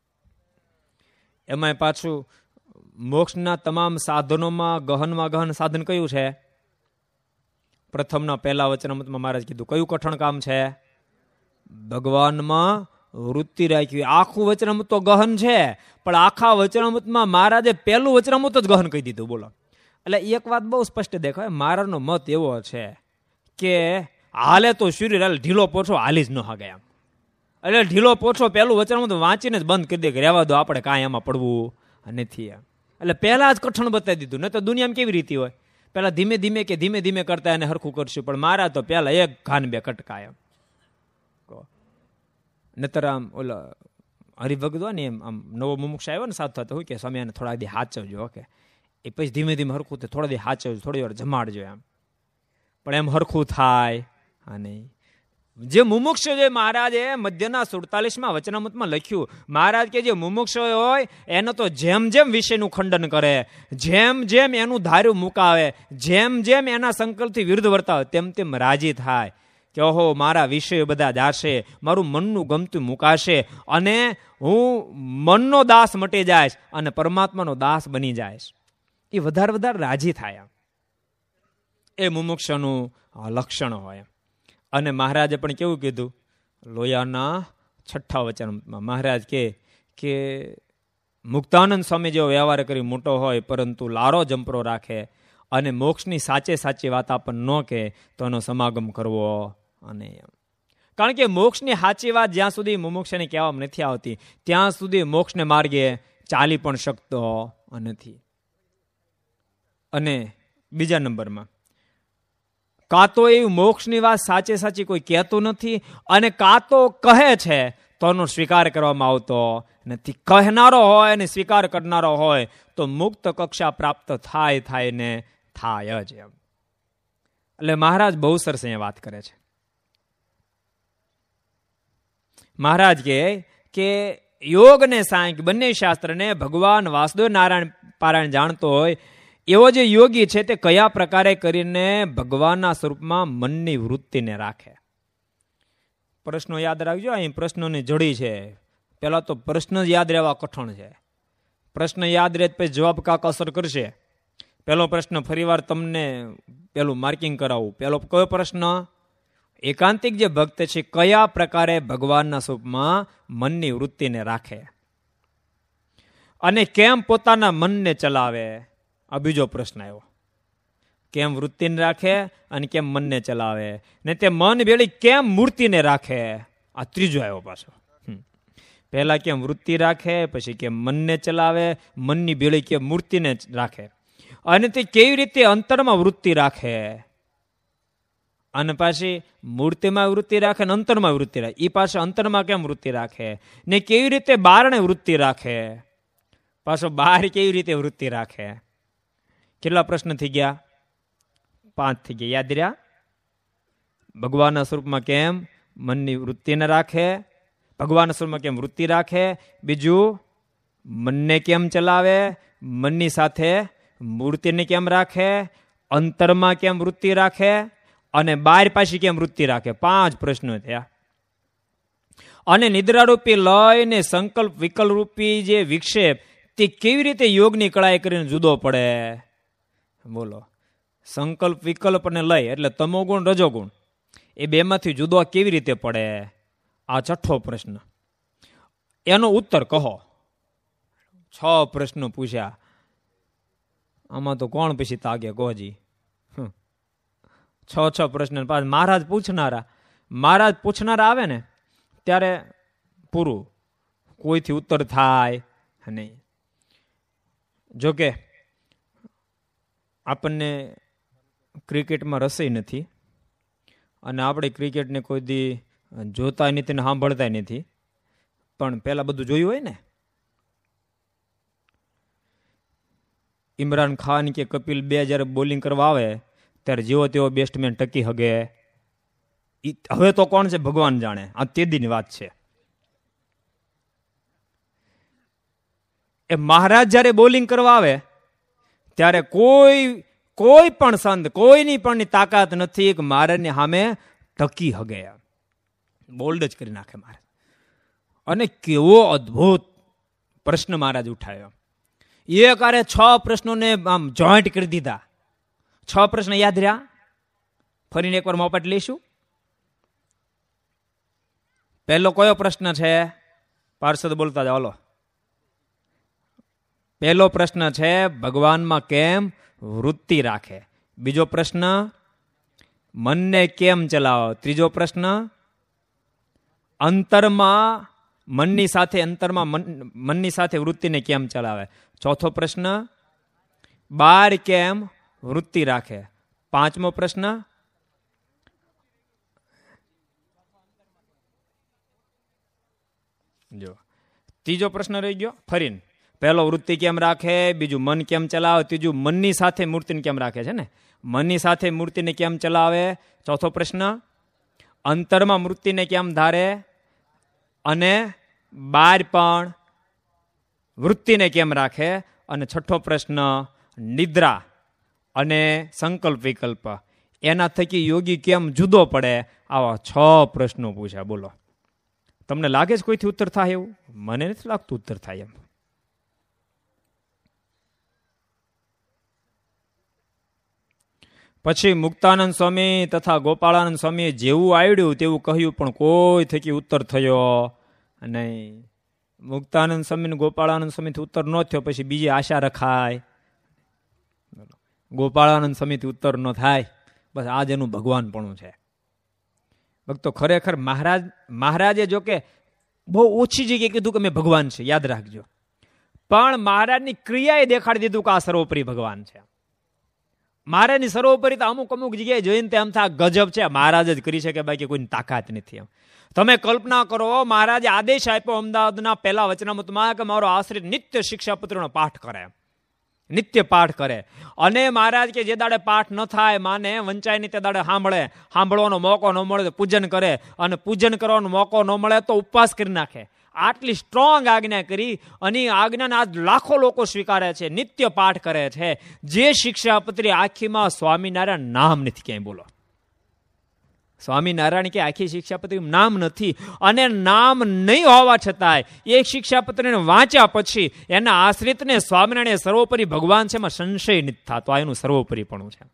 એમાં પાછું મોક્ષના તમામ સાધનોમાં ગહન સાધન કયું છે? પ્રથમના પહેલા વચનામૃતમાં મહારાજ કીધું કયું કઠણ કામ છે? ભગવાનમાં વૃત્તિ રાખવી. આખું વચનામૃત તો ગહન છે, પણ આખા વચનામૃતમાં મહારાજે પહેલું વચનામૃત જ ગહન કહી દીધું. બોલો, એટલે એક વાત બહુ સ્પષ્ટ દેખાય. મહારાજનો મત એવો છે કે હાલે તો સૂર્ય ઢીલો પોછો હાલી જ ન હાગે એમ. એટલે ઢીલો પોછો પહેલું વચનામૃત વાંચીને જ બંધ કરી દે કે રહેવા દો, આપણે કાંઈ એમાં પડવું નથી એમ. એટલે પહેલા જ કઠણ બતાવી દીધું. ન તો દુનિયામાં કેવી રીતે હોય, પહેલા ધીમે ધીમે કરતા એને હરખું કરશું, પણ મહારાજ તો પહેલા એક ઘાન બે કટકા એમ. નતર આમ ઓલા હરિભગત હોય ને, એમ આમ નવો મુમુક્ષ આવ્યો ને સાથ થતો હોય કે સ્વામી એને થોડા દી હાચવજો, કે એ પછી ધીમે હરખું થાય, થોડા દી હાચવજો, થોડી વાર જમાડજો એમ. પણ એમ હરખું થાય. અને જે મુમુક્ષ જે મહારાજે મધ્યના 47માં વચનામૃતમાં લખ્યું, મહારાજ કે જે મુમુક્ષ હોય એનો તો જેમ વિષયનું ખંડન કરે, જેમ એનું ધાર્યું મુકાવે, જેમ એના સંકલ્પથી વિરુદ્ધ વર્તાવે, તેમ રાજી થાય કે ઓહો મારા વિષયો બધા જાશે, મારું મનનું ગમતું મુકાશે અને હું મનનો દાસ મટી જાયશ અને પરમાત્માનો દાસ બની જાયશ. એ વધારે રાજી થાય. એ મુમુક્ષનું લક્ષણ હોય. અને મહારાજે પણ કેવું કીધું? લોયાના 6 વચનમાં મહારાજ કે મુક્તાનંદ સ્વામી જેવો વ્યવહાર કરી મોટો હોય પરંતુ લારો જંપરો રાખે અને મોક્ષની સાચી વાત આપણને ન કહે તો એનો સમાગમ કરવો. અને કારણ કે મોક્ષની સાચી વાત જ્યાં સુધી મુમુક્ષને કહેવામાં નથી આવતી ત્યાં સુધી મોક્ષને માર્ગે ચાલી પણ શકતો નથી. અને બીજા નંબરમાં કાં તો એ મોક્ષની વાત સાચી કોઈ કહેતું નથી, અને કાં તો કહે છે તો એનો સ્વીકાર કરવામાં આવતો નથી. કહેનારો હોય અને સ્વીકાર કરનારો હોય તો મુક્ત કક્ષા પ્રાપ્ત થાય જ એમ. એટલે મહારાજ બહુ સરસ અહીંયા વાત કરે છે. મહારાજ કે યોગ ને સાંખ્ય બંને શાસ્ત્રને ભગવાન વાસુદેવ નારાયણ પારાયણ જાણતો હોય એવો જે યોગી છે તે કયા પ્રકારે કરીને ભગવાનના સ્વરૂપમાં મનની વૃત્તિને રાખે. પ્રશ્નો યાદ રાખજો. અહીં પ્રશ્નોની જડી છે. પેલા તો પ્રશ્ન યાદ રહેવા કઠણ છે પ્રશ્ન યાદ રહે પછી જવાબ કાક અસર કરશે. પહેલો પ્રશ્ન ફરીવાર તમને પેલું માર્કિંગ કરાવું. પેલો કયો પ્રશ્ન? એકાંતિક જે ભક્ત છે કયા પ્રકારે ભગવાનના સ્વરૂપમાં મનની વૃત્તિને રાખે અને કેમ પોતાના મનને ચલાવે? આ બીજો પ્રશ્ન આવ્યો. કેમ વૃત્તિને રાખે અને કેમ મનને ચલાવે, ને તે મન ભેળી કેમ મૂર્તિને રાખે? આ ત્રીજો આવ્યો પાછો. પહેલા કેમ વૃત્તિ રાખે, પછી કેમ મનને ચલાવે, મનની ભેળી કેમ મૂર્તિને રાખે, અને તે કેવી રીતે અંતરમાં વૃત્તિ રાખે, અને પાછી મૂર્તિમાં વૃત્તિ રાખે ને અંતરમાં વૃત્તિ રાખે. એ પાછો અંતરમાં કેમ વૃત્તિ રાખે, ને કેવી રીતે બારણે વૃત્તિ રાખે, પાછો બહાર કેવી રીતે વૃત્તિ રાખે. કેટલા પ્રશ્ન થઈ ગયા? 5 થઈ ગયા. યાદ રહ્યા? ભગવાનના સ્વરૂપમાં કેમ મનની વૃત્તિને રાખે, ભગવાનના સ્વરૂપમાં કેમ વૃત્તિ રાખે, બીજું મનને કેમ ચલાવે, મનની સાથે મૂર્તિને કેમ રાખે, અંતરમાં કેમ વૃત્તિ રાખે, અને બહાર પાછી કેમ વૃત્તિ રાખે. 5 પ્રશ્નો થયા. અને નિદ્રારૂપી લય ને સંકલ્પ વિકલ્પ રૂપી જે વિક્ષેપ તે કેવી રીતે યોગની કળાએ કરીને જુદો પડે? બોલો. સંકલ્પ વિકલ્પ અને લય એટલે તમોગુણ રજોગુણ, એ બેમાંથી જુદો કેવી રીતે પડે? આ 6થો પ્રશ્ન. એનો ઉત્તર કહો. 6 પ્રશ્નો પૂછ્યા. આમાં તો કોણ પછી તાગે કોજી? 6 પ્રશ્ન પાછ મહારાજ પૂછનારા આવે ને ત્યારે પૂરું, કોઈથી ઉત્તર થાય નહીં. જોકે આપણને ક્રિકેટમાં રસઈ નથી, અને આપણે ક્રિકેટને કોઈ દી જોતા નથી ને સાંભળતા નથી, પણ પેલા બધું જોયું હોય ને. ઇમરાન ખાન કે કપિલ બે જ્યારે બોલિંગ કરવા આવે ત્યારે જેવો તેવો બેસ્ટમેન ટકી હગે. હવે તો કોણ છે ભગવાન જાણે. આ તેદીની વાત છે. એ મહારાજ જ્યારે બોલિંગ કરવા આવે ત્યારે કોઈ પણ સંત, કોઈની પણ તાકાત નથી કે મહારાજની સામે ટકી હગે. બોલ્ડ જ કરી નાખે મહારાજ. અને કેવો અદ્ભુત પ્રશ્ન મહારાજ ઉઠાવ્યો. એ કારે 6 પ્રશ્નોને આમ જોઈન્ટ કરી દીધા. 6 પ્રશ્ન યાદ રહ્યા? ફરીને એકવાર મોપાટ લઈશું. પહેલો કયો પ્રશ્ન છે? પાર્ષદ બોલતા જાઓ. હલો. પહેલો પ્રશ્ન છે ભગવાનમાં કેમ વૃત્તિ રાખે. બીજો પ્રશ્ન મનને કેમ ચલાવો. ત્રીજો પ્રશ્ન અંતરમાં મનની સાથે વૃત્તિને કેમ ચલાવે. ચોથો પ્રશ્ન બહાર કેમ વૃત્તિ રાખે. 5મો પ્રશ્ન જો. ત્રીજો પ્રશ્ન રહી ગયો ફરીને. પહેલો વૃત્તિ કેમ રાખે, બીજું મન કેમ ચલાવે, ત્રીજું મનની સાથે મૂર્તિને કેમ રાખે છે ને, મનની સાથે મૂર્તિને કેમ ચલાવે. ચોથો પ્રશ્ન અંતરમાં મૂર્તિને કેમ ધારે, અને બહાર પણ વૃત્તિને કેમ રાખે. અને 6થો પ્રશ્ન નિદ્રા અને સંકલ્પ વિકલ્પ એના થકી યોગી કેમ જુદો પડે. આવા 6 પ્રશ્નો પૂછ્યા. બોલો, તમને લાગે છે કોઈથી ઉત્તર થાય એવું? મને નથી લાગતું ઉત્તર થાય એમ. પછી મુક્તાનંદ સ્વામી તથા ગોપાળાનંદ સ્વામીએ જેવું આવડ્યું તેવું કહ્યું, પણ કોઈ થકી ઉત્તર થયો નહીં. મુક્તાનંદ સ્વામી ગોપાળાનંદ સ્વામીથી ઉત્તર ન થયો પછી બીજી આશા રખાય. ગોપાળાનંદ સ્વામીથી ઉત્તર ન થાય, બસ આજ એનું ભગવાનપણું છે. ભક્તો ખરેખર મહારાજે જો કે બહુ ઓછી જગ્યાએ કીધું કે મેં ભગવાન છે, યાદ રાખજો. પણ મહારાજની ક્રિયાએ દેખાડી દીધું કે આ સર્વોપરી ભગવાન છે. મહારાજની સર્વોપરીતા અમુક જગ્યાએ જોઈને તેમ થાય ગજબ છે, મહારાજ જ કરી શકે, બાકી કોઈની તાકાત નથી. એમ તમે કલ્પના કરો, મહારાજે આદેશ આપ્યો અમદાવાદના પહેલા વચનામૃતમાં કે મારો આશ્રિત નિત્ય શિક્ષાપત્રનો પાઠ કરે, નિત્ય પાઠ કરે. અને મહારાજ કે જે દાડે પાઠ ન થાય, માને વંચાય નહીં તે દાડે સાંભળવાનો મોકો ન મળે તો પૂજન કરે, અને પૂજન કરવાનો મોકો ન મળે તો ઉપવાસ કરી નાખે. આટલી સ્ટ્રોંગ આજ્ઞા કરી, અને આજ્ઞાને આજ લાખો લોકો સ્વીકારે છે, નિત્ય પાઠ કરે છે. જે શિક્ષાપત્રી આખીમાં સ્વામિનારાયણ નામ નથી ક્યાંય. બોલો, સ્વામિનારાયણ કે આખી શિક્ષાપત્રી નામ નથી, અને નામ નહીં હોવા છતાંય એક શિક્ષાપત્રીને વાંચ્યા પછી એના આશ્રિતને સ્વામિનારાયણ સર્વોપરી ભગવાન છે એમાં સંશય નથી થતો. આ એનું સર્વોપરીપણું છે.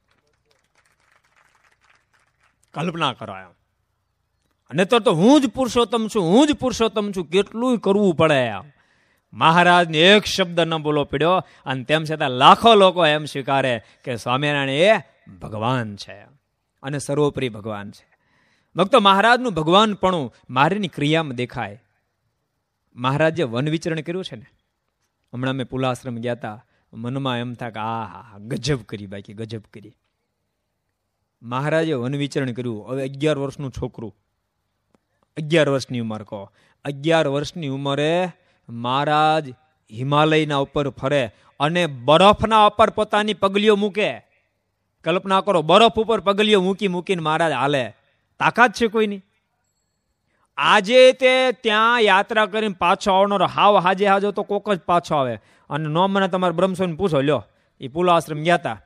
કલ્પના કરો એમ. અને તો હું જ પુરુષોત્તમ છું, હું જ પુરુષોત્તમ છું, કેટલું કરવું પડે. મહારાજને એક શબ્દ ન બોલો પડ્યો, અને તેમ છતાં લાખો લોકો એમ સ્વીકારે કે સ્વામિનારાયણ એ ભગવાન છે અને સર્વોપરી ભગવાન છે. ભક્તો, મહારાજનું ભગવાનપણું મારીની ક્રિયામાં દેખાય. મહારાજે વન વિચરણ કર્યું છે ને, હમણાં મેં પુલાશ્રમ ગયા હતા, મનમાં એમ થાય કે આ ગજબ કરી, બાકી ગજબ કરી. મહારાજે વન વિચરણ કર્યું. હવે 11 વર્ષનું છોકરું, 11 વર્ષની ઉંમર કહો, 11 વર્ષની ઉંમરે મહારાજ હિમાલયના ઉપર ફરે અને બરફના ઉપર પોતાની પગલીઓ મૂકે. કલ્પના કરો, બરફ ઉપર પગલીઓ મૂકીને મહારાજ હાલે. તાકાત છે કોઈની? આજે તે ત્યાં યાત્રા કરીને પાછો આવનારો હાજો તો કોક જ પાછો આવે. અને નો મને તમારે બ્રહ્મસ્વામી પૂછો, લ્યો એ પુલાશ્રમ ગયા હતા,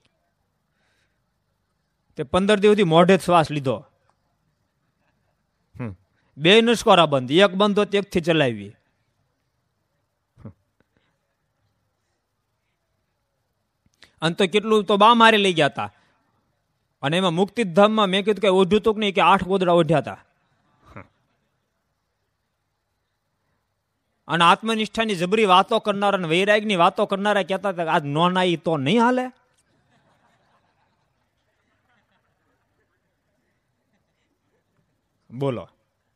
તે 15 દિવસથી મોઢે શ્વાસ લીધો. 2 નસકોરા બંધ, એક બંધ તો એકથી ચલાવી. અને તો કેટલું તો બા મારી લઈ ગયા હતા. અને એમાં મુક્તિધામમાં મેં કીધું કે ઓઢ્યું તો નહીં, કે 8 ગોદડા ઓઢ્યા હતા. અને આત્મનિષ્ઠાની જબરી વાતો કરનારા અને વૈરાગની વાતો કરનારા કહેતા હતા આજ નો નાઈ તો નહીં હાલે. બોલો.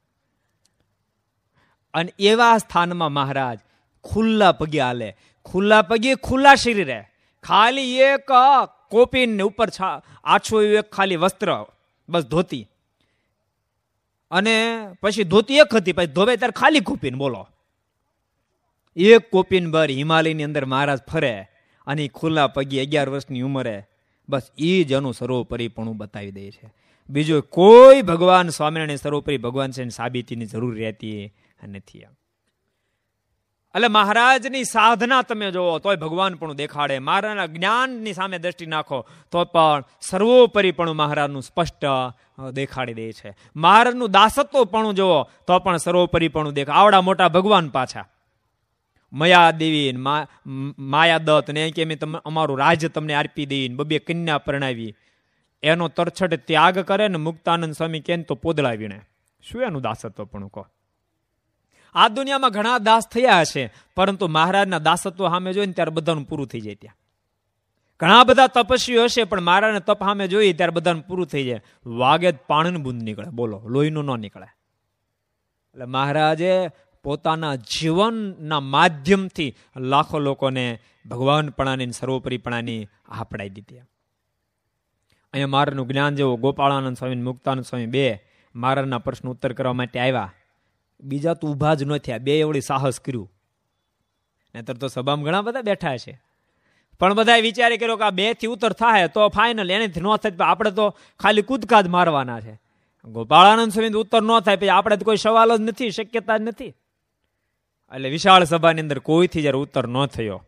અને એવા સ્થાનમાં મહારાજ ખુલ્લા પગે હાલે, ખુલ્લા પગે, ખુલ્લા શરીરે, ખાલી એક કોપીન ઉપર આછું એક ખાલી વસ્ત્ર, બસ ધોતી. અને પછી ધોતી એક હતી, પછી ધોવે ત્યારે ખાલી કોપીન. બોલો, એક કોપીન ભર હિમાલયની અંદર મહારાજ ફરે અને ખુલ્લા પગે 11 વર્ષની ઉંમરે. બસ એ જ એનું સર્વોપરીપણું બતાવી દે છે. બીજો કોઈ ભગવાન સ્વામિનારાયણ સર્વોપરી ભગવાન છે સાબિતીની જરૂર રહેતી નથી. એટલે મહારાજની સાધના તમે જોવો તોય ભગવાન પણ દેખાડે. મહારાજના જ્ઞાનની સામે દ્રષ્ટિ નાખો તો પણ સર્વોપરીપણું મહારાજનું સ્પષ્ટ દેખાડી દે છે. મહારાજનું દાસત્વ પણ જોવો તો પણ સર્વોપરીપણું દેખાય. આવડા મોટા ભગવાન પાછા મયા દેવી, માયા દત્ત ને કે અમારું રાજ્ય તમને આપી દઈને 2 કન્યા પરણાવી, એનો તરછટ ત્યાગ કરે ને મુક્તાનંદ સ્વામી કેમ તો પોદળાવીને. શું એનું દાસત્વ પણ કહો. આ દુનિયામાં ઘણા દાસ થયા હશે, પરંતુ મહારાજના દાસત્વ સામે જોઈને ત્યારે બધાનું પૂરું થઈ જાય. ત્યાં ઘણા બધા તપસ્વીઓ હશે, પણ મહારાજના તપ સામે જોઈએ ત્યારે બધાનું પૂરું થઈ જાય. વાગે પાણીની બૂંદ નીકળે, બોલો, લોહીનું ન નીકળે. એટલે મહારાજે પોતાના જીવનના માધ્યમથી લાખો લોકોને ભગવાનપણાની, સર્વોપરીપણાની આ પડાવી દીધી. અહીંયા મહારાજનું જ્ઞાન જેવો ગોપાળાનંદ સ્વામી, મુક્તાનંદ સ્વામી 2 મહારાજના પ્રશ્ન ઉત્તર કરવા માટે આવ્યા. બીજા તો ઉભા જ ન થયા, 2 એવડી સાહસ કર્યું. નહીતર તો સભામાં ઘણા બધા બેઠા છે, પણ બધાએ વિચારે કર્યો કે આ 2 થી ઉત્તર થાય તો ફાઇનલ, એનેથી ન થાય આપણે તો ખાલી કૂદકા જ મારવાના છે. ગોપાળાનંદ સ્વામી ઉત્તર ન થાય પછી આપણે તો કોઈ સવાલ જ નથી, શક્યતા જ નથી. એટલે વિશાળ સભાની અંદર કોઈથી જયારે ઉત્તર ન થયો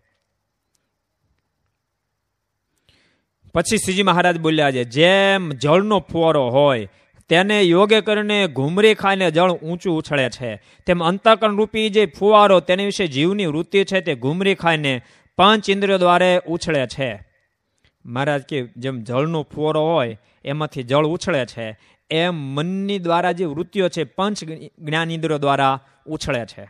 પછી શ્રીજી મહારાજ બોલ્યા છે, જેમ જળનો ફુવારો હોય તેને યોગે કરીને ઘુમરી ખાઈને જળ ઊંચું ઉછળે છે, તેમ અંતઃકરણ રૂપી જે ફુવારો તેની વિશે જીવની વૃત્તિ છે તે ઘુમરી ખાઈને 5 ઇન્દ્રિયો દ્વારા ઉછળે છે. મહારાજ કે જેમ જળનો ફુવારો હોય એમાંથી જળ ઉછળે છે, એમ મનની દ્વારા જે વૃત્તિઓ છે 5 જ્ઞાન ઇન્દ્રિયો દ્વારા ઉછળે છે.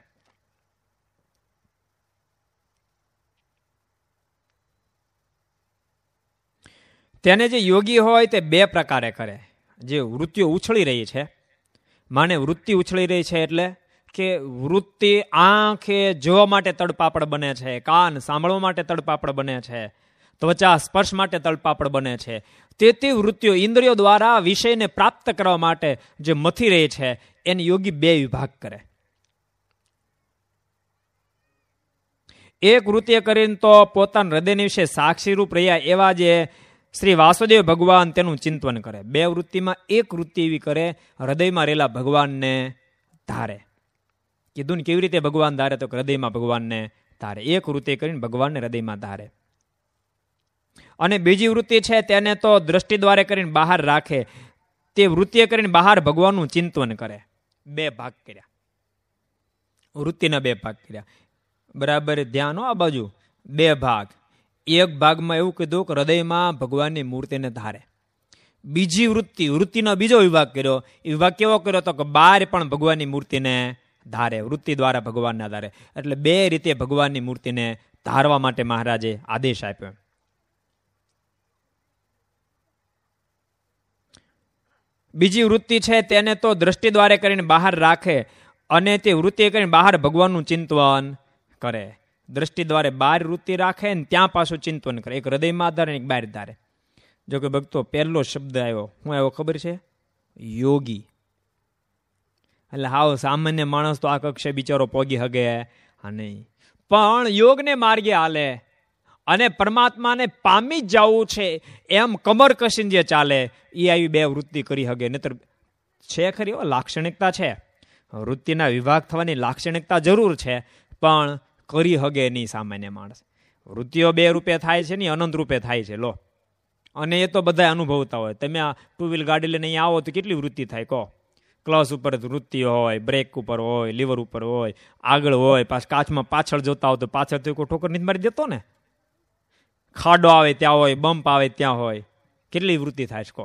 તેને જે યોગી હોય તે 2 પ્રકારે કરે. જે વૃત્તિઓ ઉછળી રહી છે, માને વૃત્તિ ઉછળી રહી છે એટલે કે વૃત્તિ આંખે જોવા માટે તડપાપડ બને છે, કાન સાંભળવા માટે તડપાપડ બને છે, ત્વચા સ્પર્શ માટે તડપાપડ બને છે. તે વૃત્તિઓ ઇન્દ્રિયો દ્વારા વિષયને પ્રાપ્ત કરવા માટે જે મથી રહી છે એને યોગી 2 વિભાગ કરે. એક વૃત્તિએ કરીને તો પોતાના હૃદયની વિશે સાક્ષી રૂપ રહ્યા એવા જે શ્રી વાસુદેવ ભગવાન તેનું ચિંતન કરે. 2 વૃત્તિમાં એક વૃત્તિ એવી કરે હૃદયમાં રહેલા ભગવાનને ધારે. કીધું ને કેવી રીતે ભગવાન ધારે, તો હૃદયમાં ભગવાનને ધારે. એક વૃત્તિ કરીને ભગવાનને હૃદયમાં ધારે. અને બીજી વૃત્તિ છે તેને તો દ્રષ્ટિ દ્વારા કરીને બહાર રાખે. તે વૃત્તિએ કરીને બહાર ભગવાનનું ચિંતન કરે. 2 ભાગ કર્યા, વૃત્તિના 2 ભાગ કર્યા. બરાબર ધ્યાન હો, આ બાજુ 2 ભાગ. એક ભાગમાં એવું કીધું કે હૃદયમાં ભગવાનની મૂર્તિને ધારે. બીજી વૃત્તિનો બીજો વિભાગ કર્યો. એ વિભાગ કેવો કર્યો તો કે બહાર પણ ભગવાનની મૂર્તિને ધારે, વૃત્તિ દ્વારા ભગવાનના ધારે. એટલે 2 રીતે ભગવાનની મૂર્તિને ધારવા માટે મહારાજે આદેશ આપ્યો. બીજી વૃત્તિ છે તેને તો દ્રષ્ટિ દ્વારા કરીને બહાર રાખે અને તે વૃત્તિ કરીને બહાર ભગવાનનું ચિંતન કરે. દ્રષ્ટિ દ્વારા બહાર વૃત્તિ રાખે ને ત્યાં પાછું ચિંતન કરે. એક હૃદયમાં ધારે, એક બહાર ધારે. જો કે ભક્તો પહેલો શબ્દ આવ્યો, શું આવ્યો ખબર છે? યોગી. એટલે હાવ સામાન્ય માણસ તો આ કક્ષે બિચારો પોગી હગે નહીં, પણ યોગને માર્ગે હાલે અને પરમાત્માને પામી જ જવું છે એમ કમર કસીને જે ચાલે એ આવી 2 વૃત્તિ કરી હગે. નહીતર છે ખરી લાક્ષણિકતા છે, વૃત્તિના વિભાગ થવાની લાક્ષણિકતા જરૂર છે, પણ કરી હગે નહીં સામાન્ય માણસ. વૃત્તિઓ 2 રૂપે થાય છે ને અનંત રૂપે થાય છે લો. અને એ તો બધા અનુભવતા હોય. તમે આ 2 વ્હીલ ગાડી લઈને અહીંયા આવો તો કેટલી વૃત્તિ થાય કહો. ક્લચ ઉપર વૃત્તિ હોય, બ્રેક ઉપર હોય, લીવર ઉપર હોય, આગળ હોય, કાચમાં પાછળ જોતા હોય તો પાછળથી કોઈ ઠોકર નથી મારી દેતો ને. ખાડો આવે ત્યાં હોય, બમ્પ આવે ત્યાં હોય, કેટલી વૃત્તિ થાય છે કહો.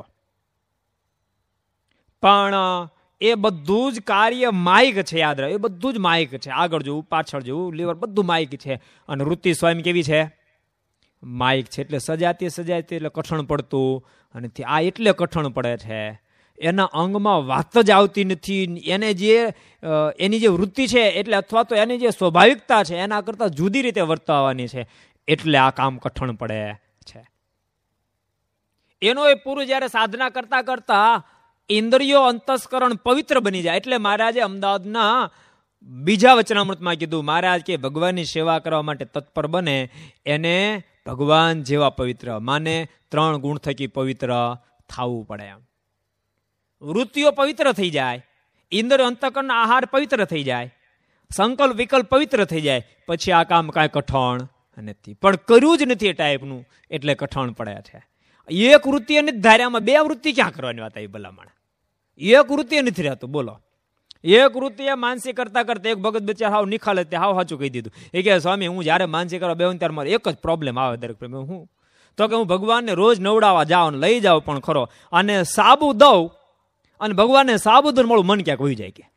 પણ એ બધું જ કાર્ય માયિક છે, યાદ રાખો. એ બધું જ માયિક છે. આગળ જોવું, પાછળ જોવું, લીવર બધું માયિક છે. અને વૃત્તિ સ્વયં કેવી છે? માયિક છે. એટલે સજાતી એટલે કઠણ પડતું. અને આ એટલે કઠણ પડે છે, એના અંગમાં વાત જ આવતી નથી. એની જે વૃત્તિ છે એટલે અથવા તો એની જે સ્વાભાવિકતા છે એના કરતા જુદી રીતે વર્તાવાની છે, એટલે આ કામ કઠણ પડે છે. એનો એ પૂરું જયારે સાધના કરતા કરતા ઇન્દ્રિયો અંતસ્કરણ પવિત્ર બની જાય. એટલે મહારાજે અમદાવાદના બીજા વચનામૃતમાં કીધું, મહારાજ કે ભગવાનની સેવા કરવા માટે તત્પર બને એને ભગવાન જેવા પવિત્ર, માને 3 ગુણ થકી પવિત્ર થવું પડે. વૃત્તિઓ પવિત્ર થઈ જાય, ઇન્દ્રિય અંતઃકરણ આહાર પવિત્ર થઈ જાય, સંકલ્પ વિકલ્પ પવિત્ર થઈ જાય, પછી આ કામ કાંઈ કઠણ નથી. પણ કર્યું જ નથી એ ટાઈપનું, એટલે કઠણ પડે છે. એક વૃત્તિ નથી ધાર્યામાં 2 વૃત્તિ ક્યાં કરવાની વાત આવી ભલામણ? એક વૃત્તિ નથી રહેતું બોલો. એક વૃત્તિ માનસી કરતા કરતા એક ભગત બચ્ચા હાવ નિખાલે તે હાવ સાચું કહી દીધું. એ કે સ્વામી હું જયારે માનસી કરવા બેહું ત્યારે મારે એક જ પ્રોબ્લેમ આવે દરેક પ્રેમ. હું તો કે હું ભગવાનને રોજ નવડાવવા જાઉં, લઈ જાઉં પણ ખરો, અને સાબુ દઉં અને ભગવાનને સાબુદાન મળું મન ક્યાંક હોઈ જાય. કે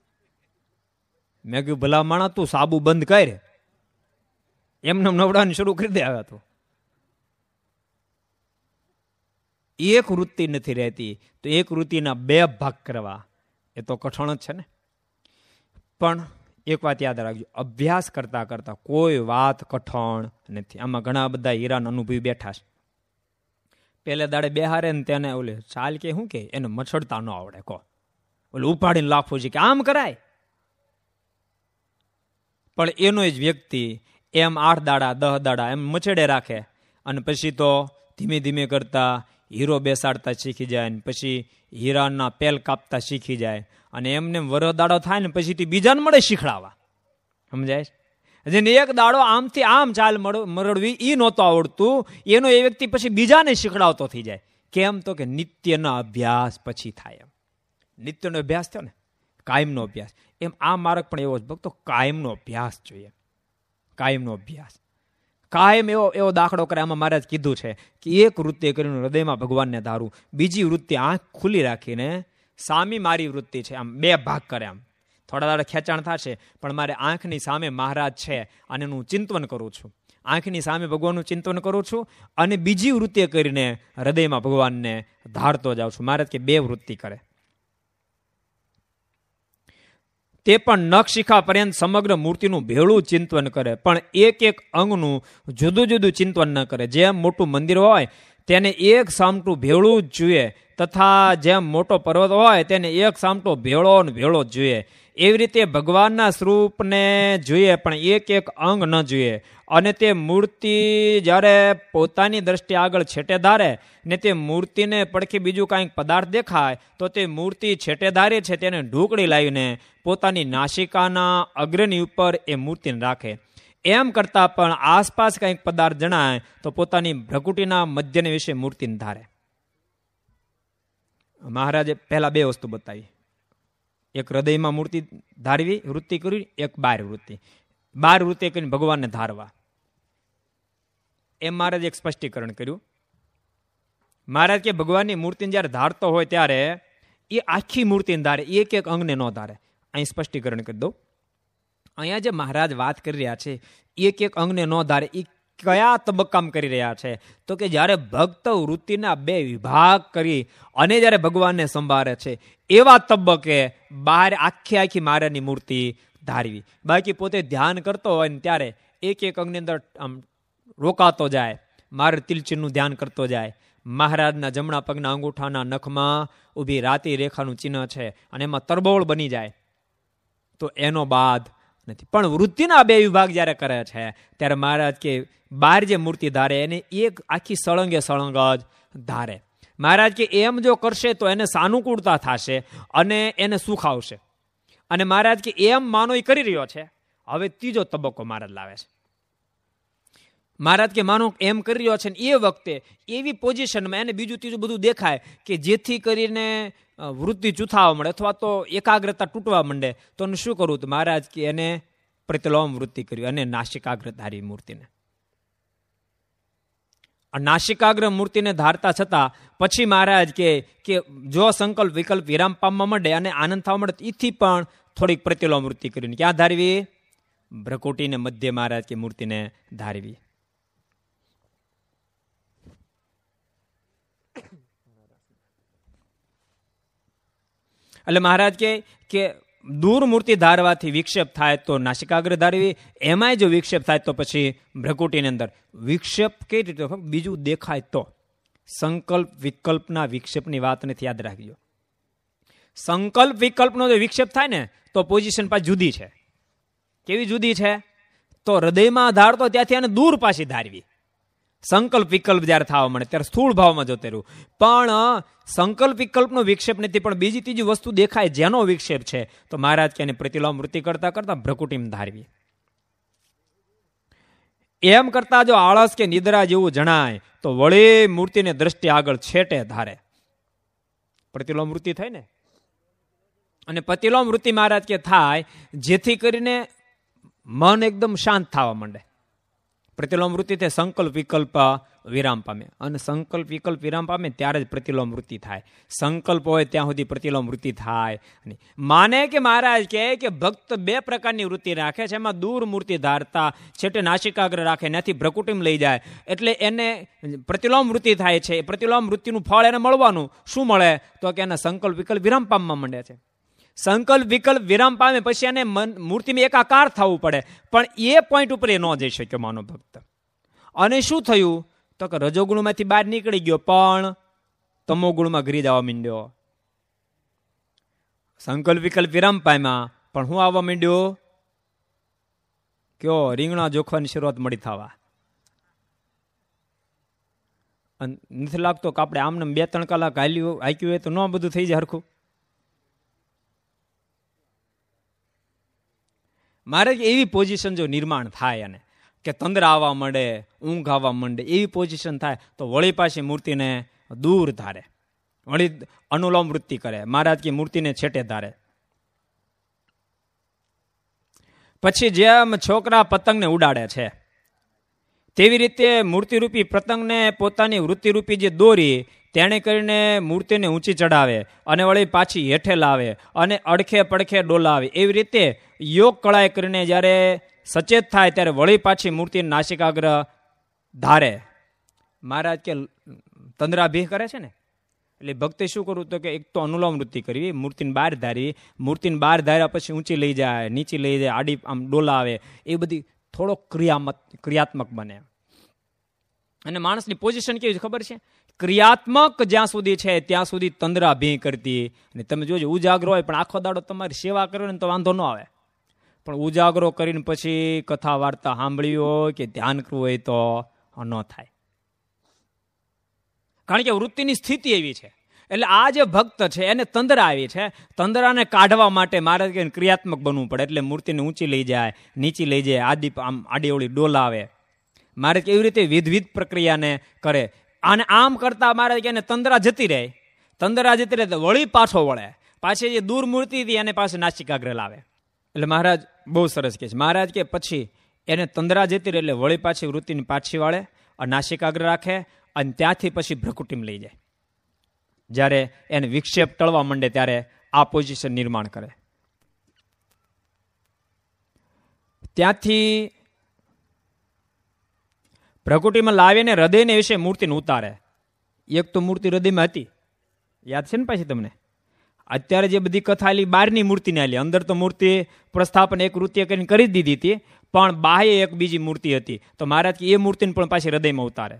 મેં કહ્યું ભલા માણા તું સાબુ બંધ કર, એમને નવડાવવાનું શરૂ કરી દે. આવ્યા તો એક વૃત્તિ નથી રહેતી, તો એક વૃત્તિના 2 ભાગ કરવા એ તો કઠણ જ છે ને. પણ એક વાત યાદ રાખજો, અભ્યાસ કરતા કરતા કોઈ વાત કઠણ નથી. આમાં ઘણા બધા હીરાન અનુભવી બેઠા છે. પેલે દાડે બેહારે ને તેને ઓલે ચાલ કે શું કે એને મછડતા ન આવડે કહો, ઓલે ઉપાડીને લાખવું છે કે આમ કરાય. પણ એનો જ વ્યક્તિ એમ 8 દાડા 10 દાડા એમ મછડે રાખે અને પછી તો ધીમે ધીમે કરતા હીરો બેસાડતા શીખી જાય, ને પછી હીરાના પેલ કાપતા શીખી જાય, અને એમને વરહ દાડો થાય ને પછી બીજાને મળે શીખડાવા. સમજાય? જેને એક દાડો આમથી આમ ચાલ મરડવી એ નહોતું આવડતું, એનો એ વ્યક્તિ પછી બીજાને શીખડાવતો થઈ જાય. કેમ? તો કે નિત્યનો અભ્યાસ પછી થાય. એમ નિત્યનો અભ્યાસ થયો ને, કાયમનો અભ્યાસ. એમ આ માર્ગ પણ એવો જ ભક્તો, કાયમનો અભ્યાસ જોઈએ. કાયમનો અભ્યાસ, કાયમ એવો દાખલો કરે. આમાં મહારાજ કીધું છે કે એક વૃત્તિ કરીને હૃદયમાં ભગવાનને ધારું, બીજી વૃત્તિ આંખ ખુલ્લી રાખીને સામી મારી વૃત્તિ છે આમ 2 ભાગ કરે. આમ થોડા દાડા ખેંચાણ થશે, પણ મારે આંખની સામે મહારાજ છે અને એનું ચિંતન કરું છું, આંખની સામે ભગવાનનું ચિંતન કરું છું, અને બીજી વૃત્તિ કરીને હૃદયમાં ભગવાનને ધારતો જાઉં છું. મહારાજ કે 2 વૃત્તિ કરે, તે પણ નખ શિખા પર્યંત સમગ્ર મૂર્તિનું ભેળું ચિંતન કરે, પણ એક અંગનું જુદું જુદું ચિંતન ન કરે. જેમ મોટું મંદિર હોય તેને એક સામટું ભેળું જ જોઈએ, તથા જેમ મોટો પર્વત હોય તેને એક સામટો ભેળો ને ભેળો જ જોઈએ. એવી રીતે ભગવાનના સ્વરૂપને જોઈએ, પણ એક અંગ ન જોઈએ. અને તે મૂર્તિ જ્યારે પોતાની દ્રષ્ટિ આગળ છેટે ધારે ને તે મૂર્તિને પડખે બીજું કાંઈક પદાર્થ દેખાય તો તે મૂર્તિ છેટે ધારે છે તેને ઢોકળી લાવીને પોતાની નાસિકાના અગ્રની ઉપર એ મૂર્તિને રાખે. એમ કરતા પણ આસપાસ કંઈક પદાર્થ જણાય તો પોતાની ભ્રકુટીના મધ્યને વિશે મૂર્તિને ધારે. મહારાજે પહેલા બે વસ્તુ બતાવી. એક હૃદયમાં મૂર્તિ ધારવી વૃત્તિ કરવી, એક બાર વૃત્તિ. બાર વૃત્તિ કરીને ભગવાનને ધારવા, એમ મહારાજ એક સ્પષ્ટીકરણ કર્યું. મહારાજ કે ભગવાનની મૂર્તિને જયારે ધારતો હોય ત્યારે એ આખી મૂર્તિને ધારે, એક એક અંગને ન ધારે. અહીં સ્પષ્ટીકરણ કરી દઉં. અહીંયા જે મહારાજ વાત કરી રહ્યા છે એક એક અંગને ન ધારે, એ કયા તબક્કામાં કરી રહ્યા છે? તો કે જ્યારે ભક્ત વૃત્તિના બે વિભાગ કરી અને જ્યારે ભગવાનને સંભાળે છે એવા તબક્કે બહાર આખી મહારાજની મૂર્તિ ધારવી. બાકી પોતે ધ્યાન કરતો હોય ને ત્યારે એક એક અંગની અંદર આમ રોકાતો જાય, મહારાજ તિલચિહ્નનું ધ્યાન કરતો જાય. મહારાજના જમણા પગના અંગૂઠાના નખમાં ઊભી રાતી રેખાનું ચિહ્ન છે અને એમાં તરબોળ બની જાય તો એનો બાદ નથી. પણ વૃત્તિના બે વિભાગ જ્યારે કરે છે ત્યારે મહારાજ કે બાર જે મૂર્તિ ધારે એને એક આખી સળંગે સળંગ જ ધારે. મહારાજ કે એમ જો કરશે તો એને સાનુકૂળતા થશે અને એને સુખ આવશે. અને મહારાજ કે એમ માનો એ કરી રહ્યો છે. હવે ત્રીજો તબક્કો મહારાજ લાવે છે. મહારાજ કે માનો એમ કરી રહ્યો છે ને એ વખતે એવી પોઝિશનમાં એને બીજું ત્રીજું બધું દેખાય કે જેથી કરીને વૃત્તિ ચૂથાવા મળે અથવા તો એકાગ્રતા તૂટવા માંડે તો શું કરવું? તો મહારાજ કે એને પ્રતિલોમ વૃત્તિ કર્યું અને નાસિકાગ્ર ધારી મૂર્તિને. નાસિકાગ્ર મૂર્તિને ધારતા છતાં પછી મહારાજ કે જો સંકલ્પ વિકલ્પ વિરામ પામવા માંડે અને આનંદ થવા માંડે એથી પણ થોડીક પ્રતિલોમ વૃત્તિ કરીને ક્યાં ધારવી? ભ્રકુટીને મધ્ય મહારાજ કે મૂર્તિને ધારવી. એટલે મહારાજ કે દૂર મૂર્તિ ધારવાથી વિક્ષેપ થાય તો નાસિકાગ્ર ધારવી, એમાંય જો વિક્ષેપ થાય તો પછી ભ્રકુટીની અંદર વિક્ષેપ કઈ રીતે બીજું દેખાય તો. સંકલ્પ વિકલ્પના વિક્ષેપની વાત નથી, યાદ રાખજો. સંકલ્પ વિકલ્પનો જો વિક્ષેપ થાય ને તો પોઝિશન પાછી જુદી છે. કેવી જુદી છે? તો હૃદયમાં ધારતો ત્યાંથી એને દૂર પાછી ધારવી. સંકલ્પ વિકલ્પ જયારે થવા મળે ત્યારે સ્થૂળ ભાવમાં જતો રહ્યું. પણ સંકલ્પ વિકલ્પનો વિક્ષેપ નથી, પણ બીજી ત્રીજી વસ્તુ દેખાય જેનો વિક્ષેપ છે તો મહારાજ કે પ્રતિલોમ વૃત્તિ કરતા કરતા ભ્રકુટીમાં ધારવી. એમ કરતા જો આળસ કે નિદ્રા જેવું જણાય તો વળી મૂર્તિને દ્રષ્ટિ આગળ છેટે ધારે. પ્રતિલોમ વૃત્તિ થાય ને, અને પ્રતિલોમ વૃત્તિ મહારાજ કે થાય જેથી કરીને મન એકદમ શાંત થવા માંડે. પ્રતિલોમ વૃત્તિ થાય સંકલ્પ વિકલ્પ વિરામ પામે, અને સંકલ્પ વિકલ્પ વિરામ પામે ત્યારે જ પ્રતિલોમ વૃત્તિ થાય. સંકલ્પ હોય ત્યાં સુધી પ્રતિલોમ વૃત્તિ થાય. માને કે મહારાજ કે ભક્ત બે પ્રકારની વૃત્તિ રાખે છે. એમાં દૂર મૂર્તિ ધારતા છેટે નાસિકાગ્ર રાખે, ત્યાંથી ભ્રકુટીમાં લઈ જાય એટલે એને પ્રતિલોમ વૃત્તિ થાય છે. પ્રતિલોમ વૃત્તિનું ફળ એને મળવાનું શું મળે? તો કે એના સંકલ્પ વિકલ્પ વિરામ પામવા માંડે છે. સંકલ્પ વિકલ્પ વિરામ પામે પછી એને મૂર્તિમાં એકાકાર થવું પડે, પણ એ પોઈન્ટ ઉપર એ ન જઈ શક્યો માનો ભક્ત. અને શું થયું? તો કે રજોગુણમાંથી બહાર નીકળી ગયો પણ તમોગુણમાં ઘરી જવા માંડ્યો. સંકલ્પ વિકલ્પ વિરામ પામ્યા પણ હું આવવા માંડ્યો? કયો? રીંગણા જોખવાની શરૂઆત મળી થવા. નથી લાગતો કે આપણે આમને 2-3 કલાક હાક્યું હોય તો ન બધું થઈ જાય હરખું. મારે એવી પોઝિશન જો નિર્માણ થાય અને કે તંદ્ર આવવા માંડે, ઊંઘ આવવા માંડે, એવી પોઝિશન થાય તો વળી પાછી મૂર્તિને દૂર ધારે, વળી અનુલોમ વૃત્તિ કરે. મહારાજ કે મૂર્તિને છેટે ધારે. પછી જેમ છોકરા પતંગને ઉડાડે છે તેવી રીતે મૂર્તિરૂપી પતંગને પોતાની વૃત્તિરૂપી જે દોરી તેણે કરીને મૂર્તિને ઊંચી ચડાવે અને વળી પાછી હેઠે લાવે અને અડખે પડખે ડોલાવે. એવી રીતે યોગ કળાએ કરીને જ્યારે સચેત થાય ત્યારે વળી પાછી મૂર્તિને નાસિકાગ્ર ધારે. મહારાજ કે તંદ્રાભિહ કરે છે ને, એટલે ભક્તે શું કરવું? તો કે એક તો અનુલોમ વૃત્તિ કરવી, મૂર્તિને બહાર ધારી, મૂર્તિને બહાર ધાર્યા પછી ઊંચી લઈ જાય, નીચી લઈ જાય, આડી આમ ડોલાવે, એ બધી થોડો ક્રિયાત્મક બને. અને માણસની પોઝિશન કેવી છે ખબર છે? ક્રિયાત્મક જ્યાં સુધી છે ત્યાં સુધી તંદ્રાભિહ કરતી. અને તમે જોજો ઉજાગરો હોય પણ આખો દાડો તમારી સેવા કરો ને તો વાંધો ન આવે, પણ ઉજાગરો કરીને પછી કથા વાર્તા સાંભળી હોય કે ધ્યાન કરવું હોય તો ન થાય. કારણ કે વૃત્તિની સ્થિતિ એવી છે. એટલે આ જે ભક્ત છે એને તંદ્રા આવી છે. તંદ્રાને કાઢવા માટે મારે ક્રિયાત્મક બનવું પડે. એટલે મૂર્તિને ઊંચી લઈ જાય, નીચી લઈ જાય, આડી ઓળી ડોલાવે. મારે એવી રીતે વિવિધ પ્રક્રિયાને કરે. અને આમ કરતા મારે એને તંદ્રા જતી રહે તંદરા જતી રહે વળી પાછો વળે, પાછી જે દૂર મૂર્તિ હતી એને પાસે નાસિકાગ્ર લાવે. એટલે મહારાજ બહુ સરસ કહે છે. મહારાજ કે પછી એને તંદરા જતી રહે એટલે વળી પાછી વૃત્તિની પાછી વાળે, નાસિકાગ્ર રાખે અને ત્યાંથી પછી ભ્રકુટીમાં લઈ જાય. જ્યારે એને વિક્ષેપ ટળવા માંડે ત્યારે આ પોઝિશન નિર્માણ કરે. ત્યાંથી ભ્રકુટીમાં લાવીને હૃદયને વિશે મૂર્તિને ઉતારે. એક તો મૂર્તિ હૃદયમાં હતી, યાદ છે ને પાછી તમને? અત્યારે જે બધી કથા આલી બહારની મૂર્તિને આલી, અંદર તો મૂર્તિ પ્રસ્થાપન એક વૃત્તિ કરીને કરી દીધી હતી, પણ બાહ્ય એક બીજી મૂર્તિ હતી. તો મહારાજ કે એ મૂર્તિને પણ પાછી હૃદયમાં ઉતારે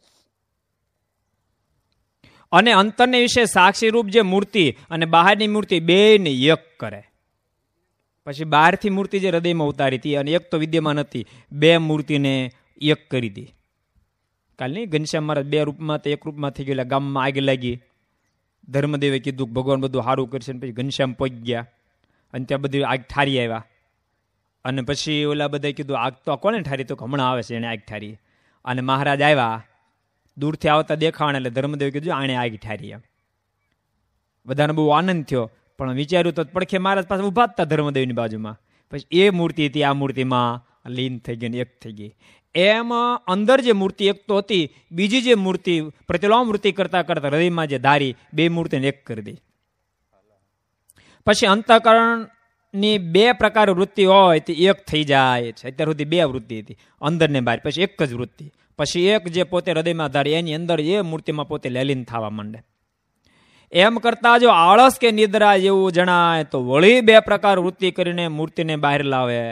અને અંતરને વિશે સાક્ષી રૂપ જે મૂર્તિ અને બહારની મૂર્તિ બેને એક કરે. પછી બહારથી મૂર્તિ જે હૃદયમાં ઉતારી હતી અને એક તો વિદ્યમાન હતી, બે મૂર્તિને એક કરી દી. કાલ નહીં ઘનશ્યામ મહારાજ બે રૂપમાં તો એક રૂપમાં થઈ ગયેલા, ગામમાં આગ લાગી, ધર્મદેવે કીધું ભગવાન બધું સારું કરશે, પછી ઘનશ્યામ પહોંચી ગયા અને ત્યાં બધી આગ ઠારી આવ્યા. અને પછી ઓલા બધા કીધું આગ તો કોને ઠારી? તો હમણાં આવે છે એને આગ ઠારી. અને મહારાજ આવ્યા, દૂરથી આવતા દેખાણ એટલે ધર્મદેવે કીધું આણે આગ ઠારી. એમ બધાને બહુ આનંદ થયો, પણ વિચાર્યું તો પડખે મહારાજ પાસે ઉભા હતા ધર્મદેવની બાજુમાં. પછી એ મૂર્તિ હતી આ મૂર્તિમાં લીન થઈ ગઈ, એક થઈ ગઈ. એમ અંદર જે મૂર્તિ એક તો હતી, બીજી જે મૂર્તિ પ્રતિલોમ વૃત્તિ કરતા કરતા હૃદયમાં જે ધારી, બે મૂર્તિને એક કરી દઈ. પછી અંતઃકરણની બે પ્રકાર વૃત્તિ હોય તે એક થઈ જાય છે. અત્યાર સુધી બે વૃત્તિ હતી, અંદર ને બહાર, પછી એક જ વૃત્તિ. પછી એક જે પોતે હૃદયમાં ધારી એની અંદર એ મૂર્તિમાં પોતે લેલીન થવા માંડે. એમ કરતા જો આળસ કે નિદ્રા જેવું જણાય તો વળી બે પ્રકાર વૃત્તિ કરીને મૂર્તિને બહાર લાવે.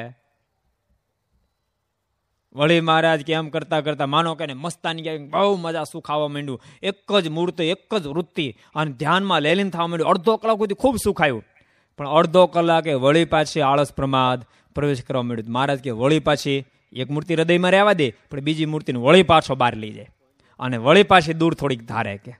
વળી મહારાજ કે એમ કરતા કરતા માનો કે મસ્તાની બહુ મજા સુખાવા માંડ્યું, એક જ મૂર્તિ એક જ વૃત્તિ અને ધ્યાનમાં લેલીન થવા માંડ્યું. અડધો કલાક સુધી ખૂબ સુખાયું, પણ અડધો કલાકે વળી પાછી આળસ પ્રમાદ પ્રવેશ કરવા માંડ્યું. મહારાજ કે વળી પાછી એક મૂર્તિ હૃદયમાં રહેવા દે, પણ બીજી મૂર્તિને વળી પાછો બહાર લઈ જાય અને વળી પાછી દૂર થોડીક ધારે. કે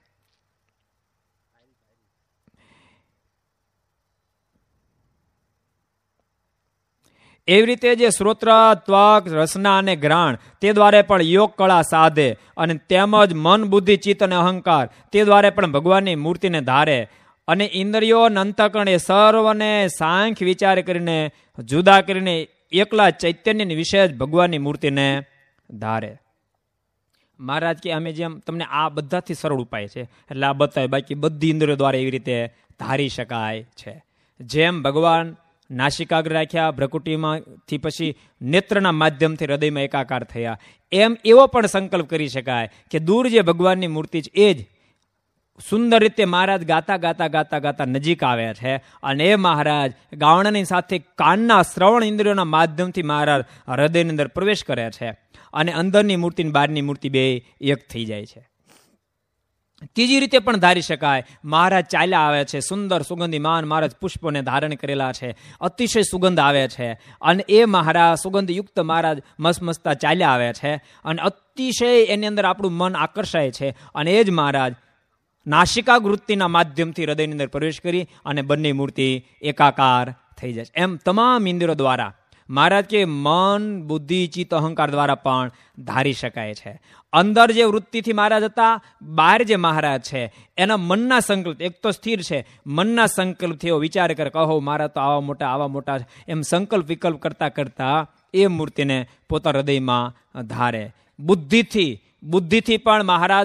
એવી રીતે જે શ્રોત્ર, ત્વક, રસના અને ગ્રાણ તે દ્વારે પણ યોગ કળા સાધે અને તેમજ મન, બુદ્ધિ, ચિત્ત અને અહંકાર તે દ્વારે પણ ભગવાનની મૂર્તિને ધારે અને ઇન્દ્રિયો અંતઃકરણ એ સર્વને સાંખ્ય વિચાર કરીને જુદા કરીને એકલા ચૈતન્યની વિશે જ ભગવાનની મૂર્તિને ધારે. મહારાજ કે અમે જેમ તમને આ બધાથી સરળ ઉપાય છે એટલે આ બતાવે, બાકી બધી ઇન્દ્રિયો દ્વારા એવી રીતે ધારી શકાય છે. જેમ ભગવાન નાસિકાગ્ર રાખ્યા, ભ્રકુટીમાંથી પછી નેત્રના માધ્યમથી હૃદયમાં એકાકાર થયા, એમ એવો પણ સંકલ્પ કરી શકાય કે દૂર જે ભગવાનની મૂર્તિ છે એ જ સુંદર રીતે મહારાજ ગાતા ગાતા ગાતા ગાતા નજીક આવ્યા છે. અને એ મહારાજ ગાવણાની સાથે કાનના શ્રવણ ઇન્દ્રિયોના માધ્યમથી મહારાજ હૃદયની અંદર પ્રવેશ કર્યા છે અને અંદરની મૂર્તિ અને બહારની મૂર્તિ બે એક થઈ જાય છે. ત્રીજી રીતે પણ ધારી શકાય. મહારાજ ચાલ્યા આવે છે, સુંદર સુગંધીમાન મહારાજ પુષ્પોને ધારણ કરેલા છે, અતિશય સુગંધ આવે છે અને એ મહારાજ સુગંધયુક્ત મહારાજ મસ્તા ચાલ્યા આવે છે અને અતિશય એની અંદર આપણું મન આકર્ષાય છે. અને એ જ મહારાજ નાસિકા વૃત્તિના માધ્યમથી હૃદયની અંદર પ્રવેશ કરી અને બંને મૂર્તિ એકાકાર થઈ જાય છે. એમ તમામ ઇન્દ્રિયો દ્વારા મહારાજ કે મન, બુદ્ધિ, ચિત્ત, અહંકાર દ્વારા પણ ધારી શકાય છે. અંદર જે વૃત્તિથી મહારાજ હતા, બહાર જે મહારાજ છે એના મનના સંકલ્પ, એક તો સ્થિર છે, મનના સંકલ્પથી એવો વિચાર કરે કહો મારા તો આવા મોટા એમ સંકલ્પ વિકલ્પ કરતા કરતા એ મૂર્તિને પોતા હૃદયમાં ધારે. બુદ્ધિથી પણ મહારાજ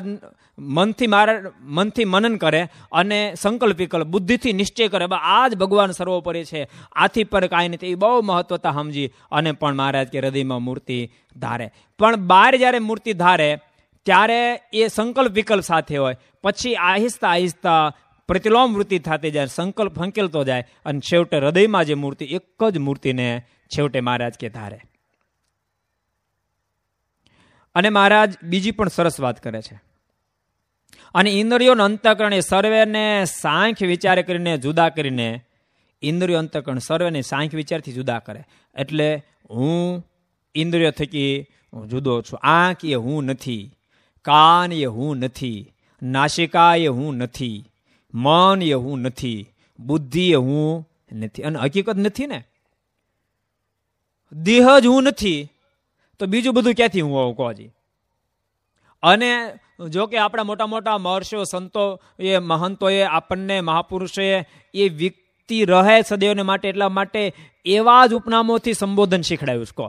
મનથી મનન કરે અને સંકલ્પ વિકલ્પ બુદ્ધિથી નિશ્ચય કરે આ જ ભગવાન સર્વોપરી છે, આથી પર કાંઈ નથી, એ બહુ મહત્વતા સમજી અને પણ મહારાજ કે હૃદયમાં મૂર્તિ ધારે. પણ બહાર જ્યારે મૂર્તિ ધારે ત્યારે એ સંકલ્પ વિકલ્પ સાથે હોય, પછી આહિસ્તા આહિસ્તા પ્રતિલોમ વૃત્તિ થતી જાય, સંકલ્પ સંકેલતો જાય અને છેવટે હૃદયમાં જે મૂર્તિ એક જ મૂર્તિને છેવટે મહારાજ કે ધારે. અને મહારાજ બીજી પણ સરસ વાત કરે છે. અને ઇન્દ્રિયોનો અંતઃકરણ એ સર્વેને સાંખ્ય વિચાર કરીને જુદા કરીને, ઇન્દ્રિયો અંતઃકરણ સર્વેને સાંખ્ય વિચારથી જુદા કરે. એટલે હું ઇન્દ્રિયો થકી જુદો છું. આંખ એ હું નથી, કાન એ હું નથી, નાસિકા એ હું નથી, મન એ હું નથી, બુદ્ધિ એ હું નથી. અને હકીકત નથી ને, દેહ જ હું નથી તો બીજું બધું ક્યાંથી હું હોઉં કોજી? અને જો કે આપણા મોટા મોટા મહર્ષિઓ, સંતો, એ મહંતોએ આપણને, મહાપુરુષોએ એ વ્યક્તિ રહે સદૈવને માટે એટલા માટે એવા જ ઉપનામોથી સંબોધન શીખડાયું છે. કહો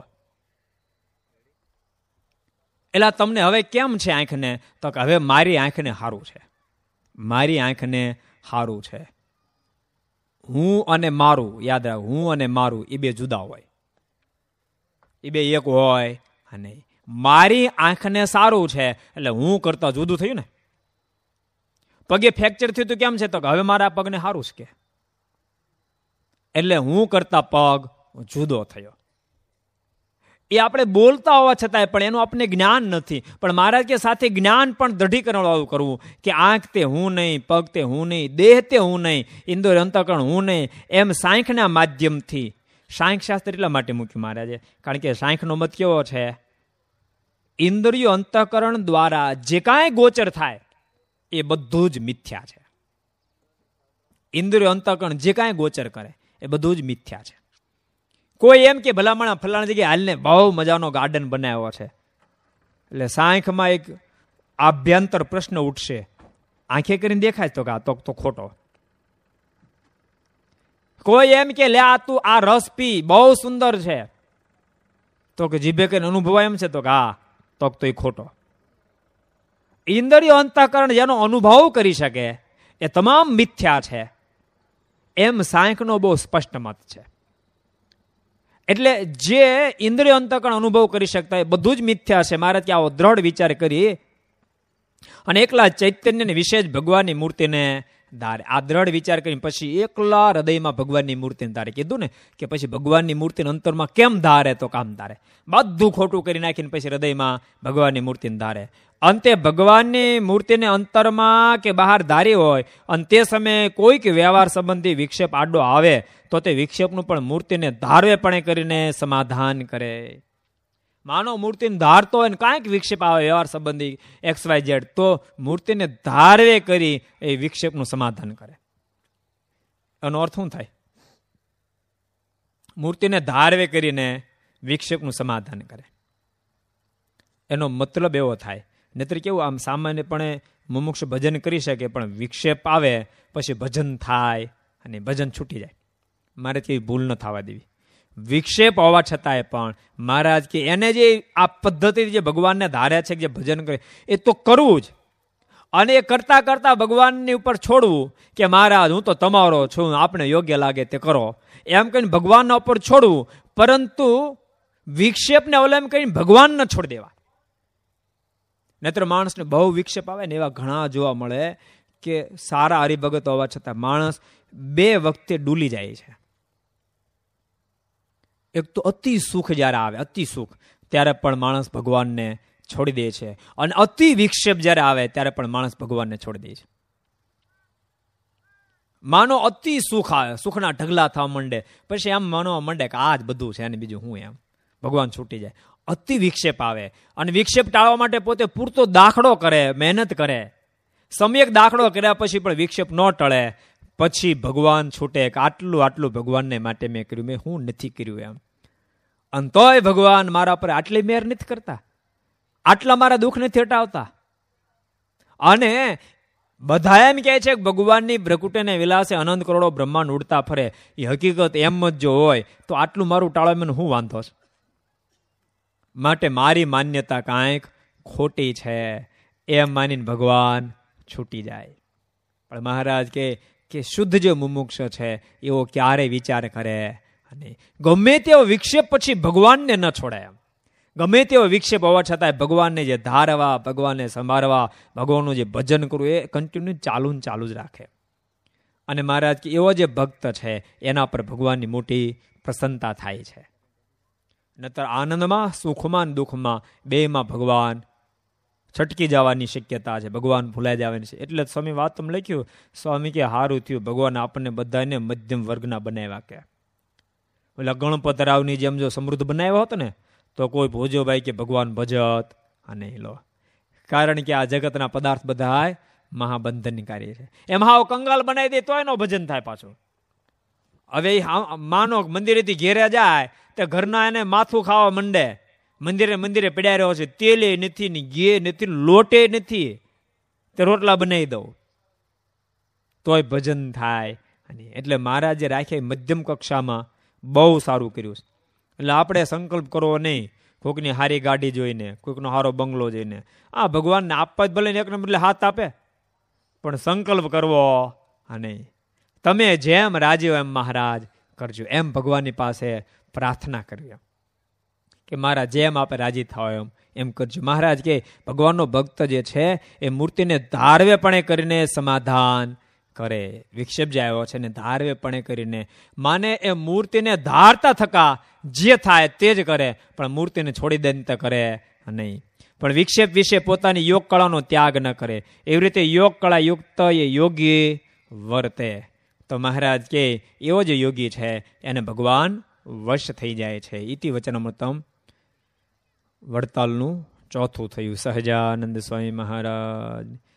એટલે તમને હવે કેમ છે આંખને? તો કે હવે મારી આંખને સારું છે, મારી આંખને સારું છે. હું અને મારું, યાદ રાખ, હું અને મારું એ બે જુદા હોય, એ બે એક હોય નહીં. મારી આંખને સારું છે એટલે હું કરતા જુદું થયું ને. પગે ફ્રેક્ચર થયું તો કેમ છે? તો હવે મારા પગને સારું છે કે, એટલે હું કરતા પગ જુદો થયો. એ આપણે બોલતા હોવા છતાંય પણ એનું આપણને જ્ઞાન નથી. પણ મહારાજ કે સાથે જ્ઞાન પણ દઢીકરણ વાળું કરવું કે આંખ તે હું નહીં, પગ તે હું નહીં, દેહ તે હું નહીં, ઇન્દ્રિય અંતઃકરણ હું નહીં. એમ સાંખના માધ્યમથી, સાંખ શાસ્ત્ર એટલા માટે મૂક્યું મહારાજે, કારણ કે સાંખનો મત કેવો છે? ઇન્દ્રિયો અંતઃકરણ દ્વારા જે કાંઈ ગોચર થાય એ બધું જ મિથ્યા છે. ઇન્દ્રિયો અંતઃકરણ જે કાંઈ ગોચર કરે એ બધું જ મિથ્યા છે. કોઈ એમ કે ભલામણ ફલાણા જગ્યાએ હાલને બહુ મજાનો ગાર્ડન બનાવ્યો છે, એટલે સાંખમાં એક આભ્યંતર પ્રશ્ન ઉઠશે, આંખે કરીને દેખાય તો કે આ તો ખોટો. કોઈ એમ કે લે આ તું આ રસ પી બહુ સુંદર છે, તો કે જીભે કરીને અનુભવાય એમ છે, તો કે હા, તો એ ખોટો. ઇન્દ્રિયો અંતઃકરણ જેનો અનુભવ કરી શકે એ તમામ મિથ્યા છે, એમ સાંખનો બહુ સ્પષ્ટ મત છે. એટલે જે ઇન્દ્રિય અંતઃકરણ અનુભવ કરી શકતા એ બધું જ મિથ્યા છે. મહારાજ કે આવો દ્રઢ વિચાર કરી અને એકલા ચૈતન્યને વિશેષ ભગવાનની મૂર્તિને ધારે. આ દ્રઢ વિચાર કરીને પછી એકલા હૃદયમાં ભગવાનની મૂર્તિને ધારે. કીધું ને કે પછી ભગવાનની મૂર્તિને અંતરમાં કેમ ધારે? તો કામ ધારે. બધું ખોટું કરી નાખીને પછી હૃદયમાં ભગવાનની મૂર્તિને ધારે. અંતે ભગવાનની મૂર્તિને અંતરમાં કે બહાર ધારી હોય અને તે સમયે કોઈક વ્યવહાર સંબંધી વિક્ષેપ આડો આવે તો તે વિક્ષેપનું પણ મૂર્તિને ધારવેપણે કરીને સમાધાન કરે. માનો મૂર્તિને ધારતો હોય ને કાંઈક વિક્ષેપ આવે વ્યવહાર સંબંધી XYZ, તો મૂર્તિને ધારવે કરી એ વિક્ષેપનું સમાધાન કરે. એનો અર્થ શું થાય? મૂર્તિને ધારવે કરીને વિક્ષેપનું સમાધાન કરે, એનો મતલબ એવો થાય. નહીતર કેવું, આમ સામાન્યપણે મુમુક્ષ ભજન કરી શકે પણ વિક્ષેપ આવે પછી ભજન થાય અને ભજન છૂટી જાય. મારે કેવી ભૂલ ન થવા દેવી. વિક્ષેપ હોવા છતાંય પણ મહારાજ કે એને જે આ પદ્ધતિ જે ભગવાનને ધાર્યા છે, જે ભજન કરે એ તો કરવું જ, અને એ કરતા કરતા ભગવાનની ઉપર છોડવું કે મહારાજ હું તો તમારો છું, આપણે યોગ્ય લાગે તે કરો, એમ કહીને ભગવાનના ઉપર છોડવું. પરંતુ વિક્ષેપને અવલંબન કરીને ભગવાન ન છોડી દેવા. નહીતર માણસને બહુ વિક્ષેપ આવે ને એવા ઘણા જોવા મળે કે સારા હરિભગત હોવા છતાં માણસ બે વખતે ડૂલી જાય છે. એક તો અતિ સુખ જ્યારે આવે, અતિ સુખ ત્યારે પણ માણસ ભગવાનને છોડી દે છે, અને અતિ વિક્ષેપ જ્યારે આવે ત્યારે પણ માણસ ભગવાનને છોડી દે છે. માનો અતિ સુખ આવે, સુખના ઢગલા થવા માંડે, પછી એમ માનવા માંડે કે આ જ બધું છે અને બીજું હું, એમ ભગવાન છૂટી જાય. અતિ વિક્ષેપ આવે અને વિક્ષેપ ટાળવા માટે પોતે પૂરતો દાખલો કરે, મહેનત કરે. સમ્યક દાખલો કર્યા પછી પણ વિક્ષેપ ન ટળે, પછી ભગવાન છૂટે કે આટલું આટલું ભગવાનને માટે મેં કર્યું, મેં હું નથી કર્યું એમ. અને તોય ભગવાન મારા પર આટલી મેર નથી કરતા, આટલા મારા દુઃખ નથી હટાવતા. અને બધા એમ કહે છે કે ભગવાનની બ્રકુટેને વિલાસે અનંત કરોડો બ્રહ્માંડ ઉડતા ફરે. એ હકીકત એમ જ જો હોય તો આટલું મારું ટાળવા મને શું વાંધો છે? માટે મારી માન્યતા કાંઈક ખોટી છે એમ માનીને ભગવાન છૂટી જાય. પણ મહારાજ કે શુદ્ધ જે મુમુક્ષ છે એવો ક્યારે વિચાર કરે અને ગમે તેવો વિક્ષેપ પછી ભગવાનને ન છોડે. એમ ગમે તેવો વિક્ષેપ હોવા છતાંય ભગવાનને જે ધારવા, ભગવાનને સંભાળવા, ભગવાનનું જે ભજન કરવું એ કન્ટિન્યુ ચાલુ જ રાખે. અને મહારાજ કે એવો જે ભક્ત છે એના પર ભગવાનની મોટી પ્રસન્નતા થાય છે. નતર આનંદમાં, સુખમાં, દુઃખમાં બેમાં ભગવાન છટકી જવાની શક્યતા છે, ભગવાન ભૂલાઈ જવાની છે. એટલે સ્વામી વાત તમે લખ્યું, સ્વામી કે હારું થયું ભગવાન આપણને બધાને મધ્યમ વર્ગના બનાવ્યા. કે ઓલા ગણપતરાવની જેમ જો સમૃદ્ધ બનાવ્યો હતો ને તો કોઈ ભોજોભાઈ કે ભગવાન ભજત અને લો. કારણ કે આ જગતના પદાર્થ બધા મહાબંધનકારી છે. એમ હાવ કંગાલ બનાવી દે તો એનો ભજન થાય પાછું. હવે માનો મંદિરેથી ઘેરે જાય તો ઘરના એને માથું ખાવા માંડે, મંદિરે મંદિરે પડ્યા રહ્યો છે, તેલે નથી ને ઘી નથી, લોટે નથી, તે રોટલા બનાવી દઉં તોય ભજન થાય. અને એટલે મહારાજે રાખ્યા મધ્યમ કક્ષામાં બહુ સારું કર્યું છે. એટલે આપણે સંકલ્પ કરવો નહીં કોઈકની હારી ગાડી જોઈને, કોઈકનો હારો બંગલો જોઈને. આ ભગવાનને આપવા જ ભલે ને એકને બદલે હાથ આપે, પણ સંકલ્પ કરવો અને તમે જેમ રાજી હો એમ મહારાજ કરજો, એમ ભગવાનની પાસે પ્રાર્થના કરવી કે મારા જેમ આપે રાજી થાવ એમ કરજો. મહારાજ કે ભગવાનનો ભક્ત જે છે એ મૂર્તિને ધારવેપણે કરીને સમાધાન કરે. વિક્ષેપ જે આવ્યો છે ને ધારવેપણે કરીને માને એ મૂર્તિને ધારતા થકા જે થાય તે જ કરે, પણ મૂર્તિને છોડી દે કરે નહીં. પણ વિક્ષેપ વિશે પોતાની યોગ કળાનો ત્યાગ ન કરે. એવી રીતે યોગ કળા યુક્ત એ યોગી વર્તે. તો મહારાજ કે એવો જે યોગી છે એને ભગવાન વશ થઈ જાય છે. ઇતિ વચનામૃતમ વડતાલનું ચોથું થયું. સહજાનંદ સ્વામી મહારાજ